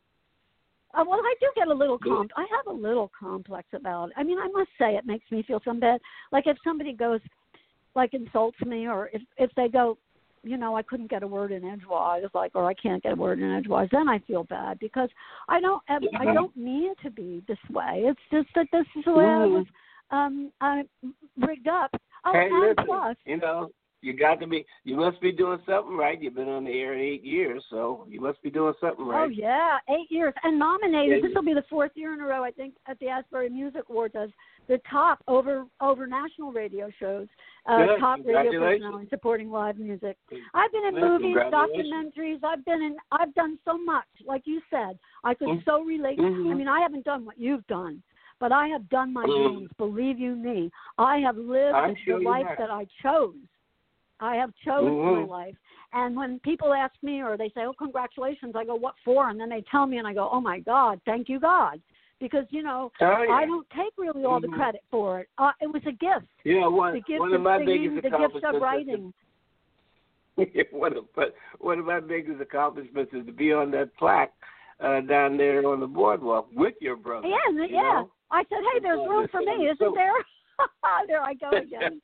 Well, I do get a little I have a little complex about it. I mean, I must say it makes me feel some bad. Like if somebody goes, like insults me, or if they go, you know, I couldn't get a word in edgewise, like, or I can't get a word in edgewise, then I feel bad because I don't mean to be this way. It's just that this is the way I was rigged up. Oh,
hey,
and
listen,
plus,
you know, you must be doing something right. You've been on the air 8 years, so you must be doing something right.
Oh, yeah, 8 years. And nominated. Yeah. This will be the 4th year in a row, I think, at the Asbury Music Awards as the top over national radio shows, top radio personality supporting live music. I've been in movies, documentaries. I've done so much. Like you said, I could so relate. Mm-hmm. I mean, I haven't done what you've done, but I have done my dreams. Believe you me. I have lived the life that I chose. I have chosen my life. And when people ask me or they say, "Oh, congratulations," I go, "What for?" And then they tell me and I go, "Oh, my God, thank you, God." Because, you know, I don't take really all the credit for it. It was a gift.
Yeah, one of my
singing,
biggest
the gift of writing.
One of my biggest accomplishments is to be on that plaque down there on the boardwalk with your brother.
Yeah,
you know?
I said, "Hey, there's room for me, isn't there?" There I go again.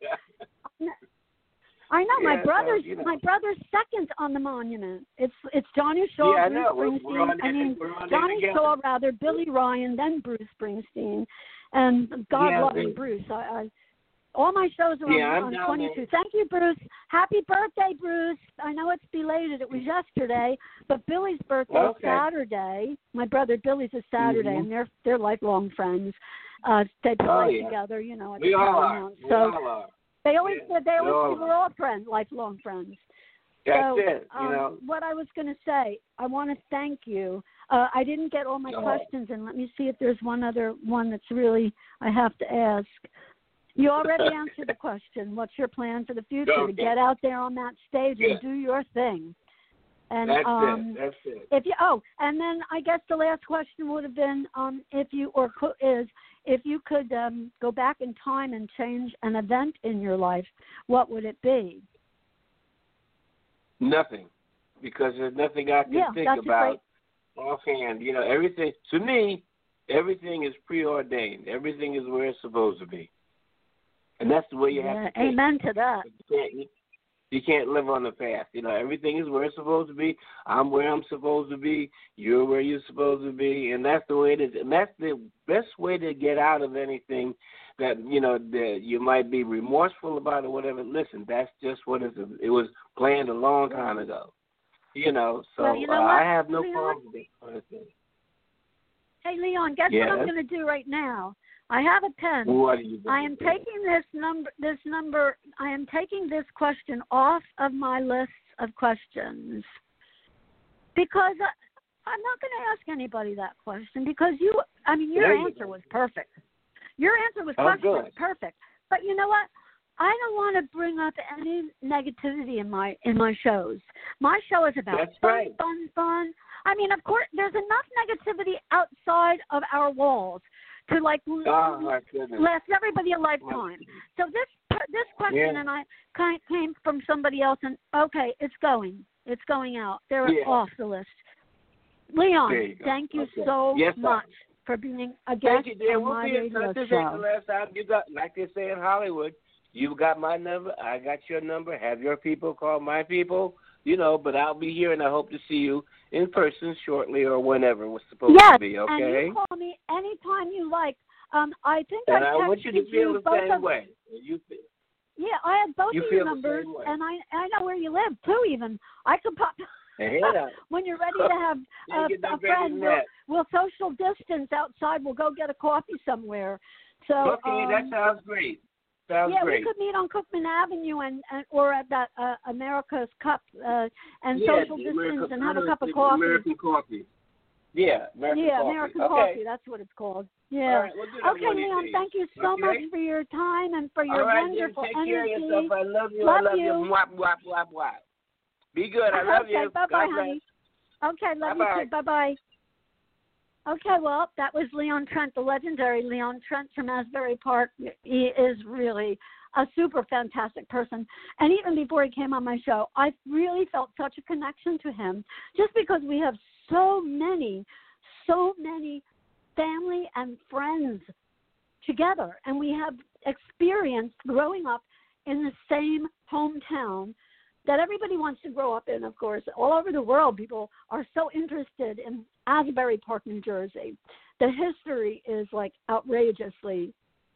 I know, my brother's second on the monument. It's Johnny Shaw, Bruce Springsteen. Johnny Shaw, Billy Ryan, then Bruce Springsteen, and God love Bruce. All my shows are on 22. Thank you, Bruce. Happy birthday, Bruce. I know it's belated. It was yesterday, but Billy's birthday is Saturday. My brother Billy's is Saturday, and they're lifelong friends. They play together, you know.
We all are. We all are.
They always said we're all friends, lifelong friends.
That's it. You know.
What I was going to say, I want to thank you. I didn't get all my questions, and let me see if there's one other one that's really I have to ask. You already answered the question. What's your plan for the future? To get out there on that stage and do your thing. And
that's it.
And then I guess the last question would have been if you could go back in time and change an event in your life, what would it be?
Nothing, because there's nothing I can think about offhand. You know, everything to me, everything is preordained. Everything is where it's supposed to be, and that's the way you have to.
Amen to that.
You can't live on the past. You know, everything is where it's supposed to be. I'm where I'm supposed to be. You're where you're supposed to be, and that's the way it is. And that's the best way to get out of anything that, you know, that you might be remorseful about or whatever. Listen, that's just what it was planned a long time ago. You know, so
well, you know
I have no problem with this kind of thing.
Hey, Leon, guess what I'm going to do right now? I have a pen.
What are you
I am taking this number. I am taking this question off of my list of questions because I'm not going to ask anybody that question because your answer was perfect. Your answer was perfect. But you know what? I don't want to bring up any negativity in my shows. My show is about fun. I mean, of course, there's enough negativity outside of our walls to last everybody a lifetime. So this question and I kind of came from somebody else, and okay, it's going out. They're off the list. Leon, thank you so much for being a guest on my radio show.
You got, like they say in Hollywood, you got my number, I got your number. Have your people call my people. You know, but I'll be here, and I hope to see you in person shortly or whenever it was supposed to be, okay?
And you call me anytime you like. I think
and I want you to feel the same way.
I have both of your numbers, and I know where you live, too, even. I could pop when you're ready to have a friend. We'll social distance outside. We'll go get a coffee somewhere. So
okay, that sounds great.
We could meet on Cookman Avenue or at that America's Cup and social distance and have a cup of coffee.
American coffee.
American coffee. That's what it's called. Yeah.
Right, we'll
okay, Leon. Thank you so much for your time and for your wonderful
take
energy.
Care of yourself. I love you.
Love
I love you. Mwah, mwah, mwah, mwah. Be good. I love you.
Bye-bye, honey. Okay, love you too. Bye-bye. Okay, well, that was Leon Trent, the legendary Leon Trent from Asbury Park. He is really a super fantastic person. And even before he came on my show, I really felt such a connection to him just because we have so many family and friends together. And we have experienced growing up in the same hometown that everybody wants to grow up in, of course. All over the world, people are so interested in Asbury Park, New Jersey. The history is like outrageously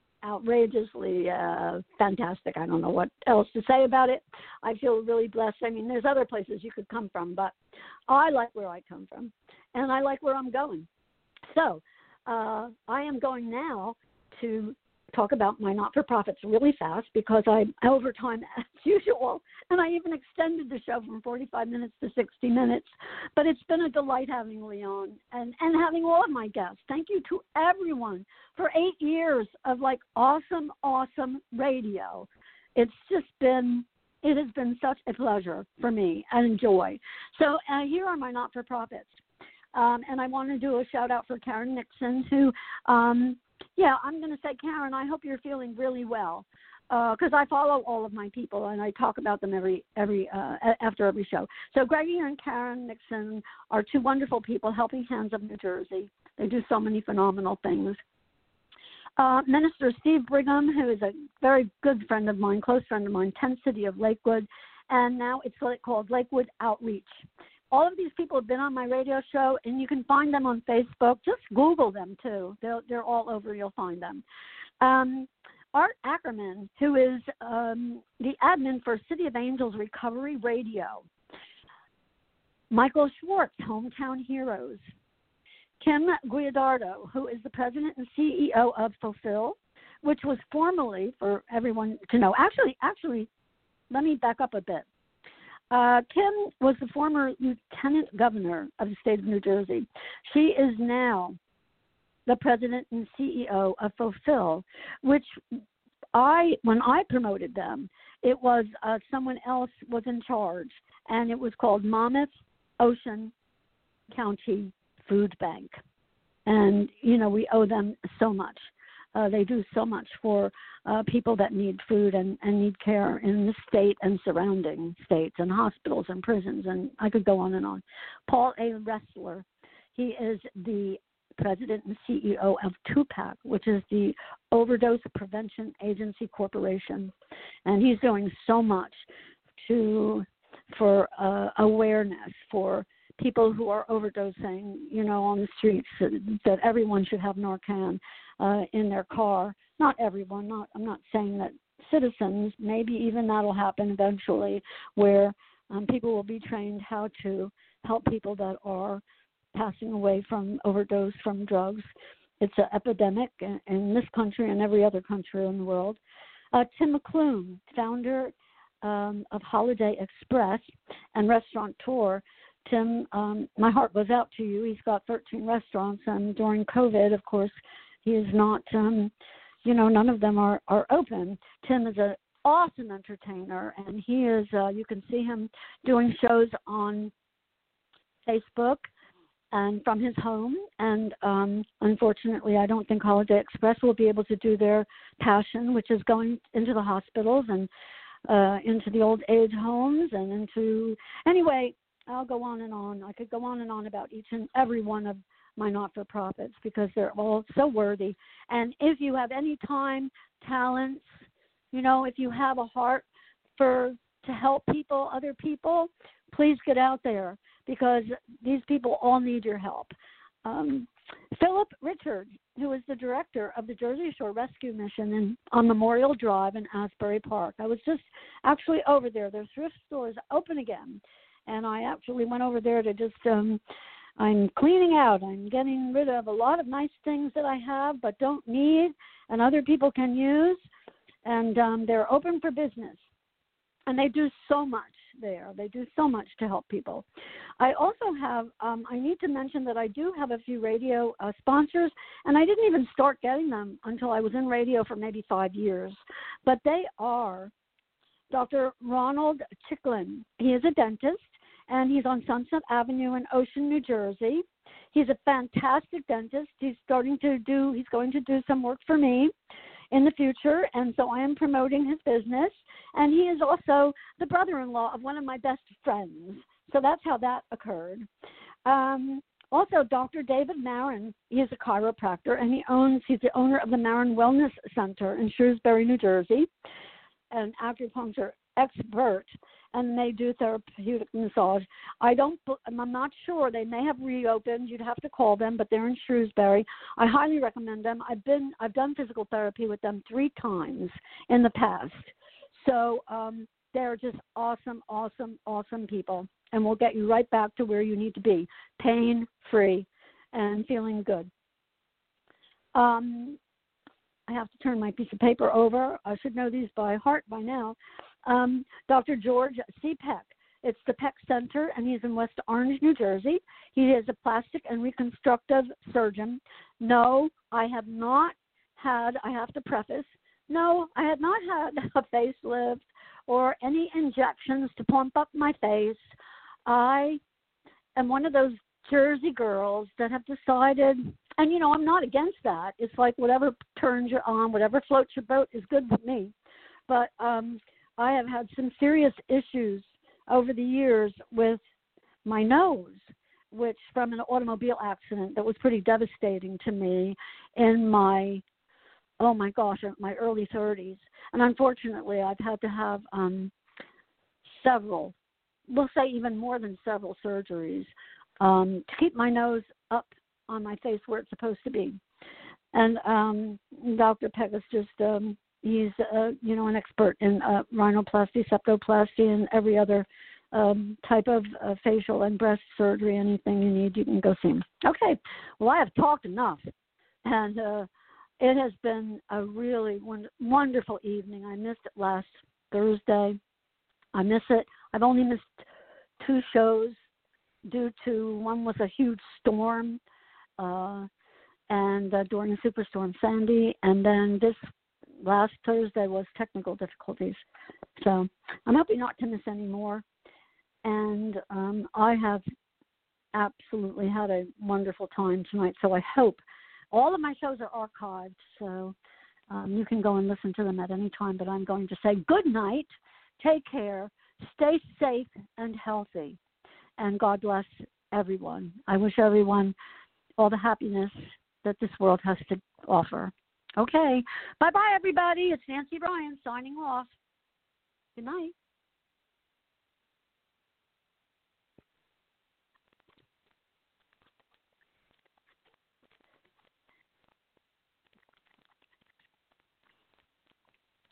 fantastic. I don't know what else to say about it. I feel really blessed. I mean, there's other places you could come from, but I like where I come from, and I like where I'm going. So I am going now to talk about my not-for-profits really fast because I'm over time as usual, and I even extended the show from 45 minutes to 60 minutes. But it's been a delight having Leon and having all of my guests. Thank you to everyone for 8 years of awesome radio. It has been such a pleasure for me and joy. So here are my not-for-profits. And I want to do a shout-out for Karen Nixon, who I'm going to say, Karen, I hope you're feeling really well because I follow all of my people and I talk about them after every show. So Greggy and Karen Nixon are two wonderful people, Helping Hands of New Jersey. They do so many phenomenal things. Minister Steve Brigham, who is a very good friend of mine, close friend of mine, Tent City of Lakewood, and now it's called Lakewood Outreach. All of these people have been on my radio show, and you can find them on Facebook. Just Google them, too. They're all over. You'll find them. Art Ackerman, who is the admin for City of Angels Recovery Radio. Michael Schwartz, Hometown Heroes. Kim Guidardo, who is the president and CEO of Fulfill, which was formerly, for everyone to know, actually, let me back up a bit. Kim was the former lieutenant governor of the state of New Jersey. She is now the president and CEO of Fulfill, which when I promoted them, it was someone else was in charge, and it was called Monmouth Ocean County Food Bank. And, we owe them so much. They do so much for people that need food and need care in the state and surrounding states and hospitals and prisons, and I could go on and on. Paul A. Ressler, he is the president and CEO of TUPAC, which is the Overdose Prevention Agency Corporation, and he's doing so much for awareness for people who are overdosing, on the streets, that everyone should have Narcan in their car. Not everyone. I'm not saying that citizens. Maybe even that'll happen eventually, where people will be trained how to help people that are passing away from overdose from drugs. It's an epidemic in this country and every other country in the world. Tim McClune, founder of Holiday Express and restaurateur. Tim, my heart goes out to you. He's got 13 restaurants, and during COVID, of course, he is not, none of them are open. Tim is an awesome entertainer, and he is, you can see him doing shows on Facebook and from his home. And unfortunately, I don't think Holiday Express will be able to do their passion, which is going into the hospitals and into the old age homes and into, anyway, I'll go on and on. I could go on and on about each and every one of my not-for-profits because they're all so worthy. And if you have any time, talents, if you have a heart to help people, other people, please get out there because these people all need your help. Philip Richard, who is the director of the Jersey Shore Rescue Mission on Memorial Drive in Asbury Park. I was just actually over there. Their thrift store is open again. And I actually went over there to just, I'm cleaning out. I'm getting rid of a lot of nice things that I have but don't need and other people can use. And they're open for business. And they do so much there. They do so much to help people. I also have, I need to mention that I do have a few radio sponsors, and I didn't even start getting them until I was in radio for maybe 5 years. But they are Dr. Ronald Chicklin. He is a dentist, and he's on Sunset Avenue in Ocean, New Jersey. He's a fantastic dentist. He's going to do some work for me in the future, and so I am promoting his business. And he is also the brother-in-law of one of my best friends. So that's how that occurred. Also, Dr. David Marin, he is a chiropractor, and he's the owner of the Marin Wellness Center in Shrewsbury, New Jersey, an acupuncture expert, and they do therapeutic massage. I'm not sure. They may have reopened. You'd have to call them, but they're in Shrewsbury. I highly recommend them. I've done physical therapy with them 3 times in the past. So they're just awesome, awesome, awesome people, and will get you right back to where you need to be, pain-free and feeling good. I have to turn my piece of paper over. I should know these by heart by now. Dr. George C. Peck. It's the Peck Center, and he's in West Orange, New Jersey. He is a plastic and reconstructive surgeon. No, I have not had, I have to preface, no, I have not had a facelift or any injections to plump up my face. I am one of those Jersey girls that have decided, and, I'm not against that. It's like whatever turns you on, whatever floats your boat is good with me. But I have had some serious issues over the years with my nose, which from an automobile accident that was pretty devastating to me in my early 30s. And unfortunately, I've had to have several, we'll say even more than several surgeries to keep my nose up on my face where it's supposed to be. And Dr. Peck is just, he's, an expert in rhinoplasty, septoplasty, and every other type of facial and breast surgery. Anything you need, you can go see him. Okay, well, I have talked enough. And it has been a really wonderful evening. I missed it last Thursday. I miss it. I've only missed 2 shows due to, one was a huge storm and during Superstorm Sandy, and then this last Thursday was technical difficulties. So I'm hoping not to miss any more. And I have absolutely had a wonderful time tonight. So I hope all of my shows are archived, so you can go and listen to them at any time. But I'm going to say good night, take care, stay safe and healthy, and God bless everyone. I wish everyone all the happiness that this world has to offer. Okay. Bye-bye, everybody. It's Nancy Bryan signing off. Good night.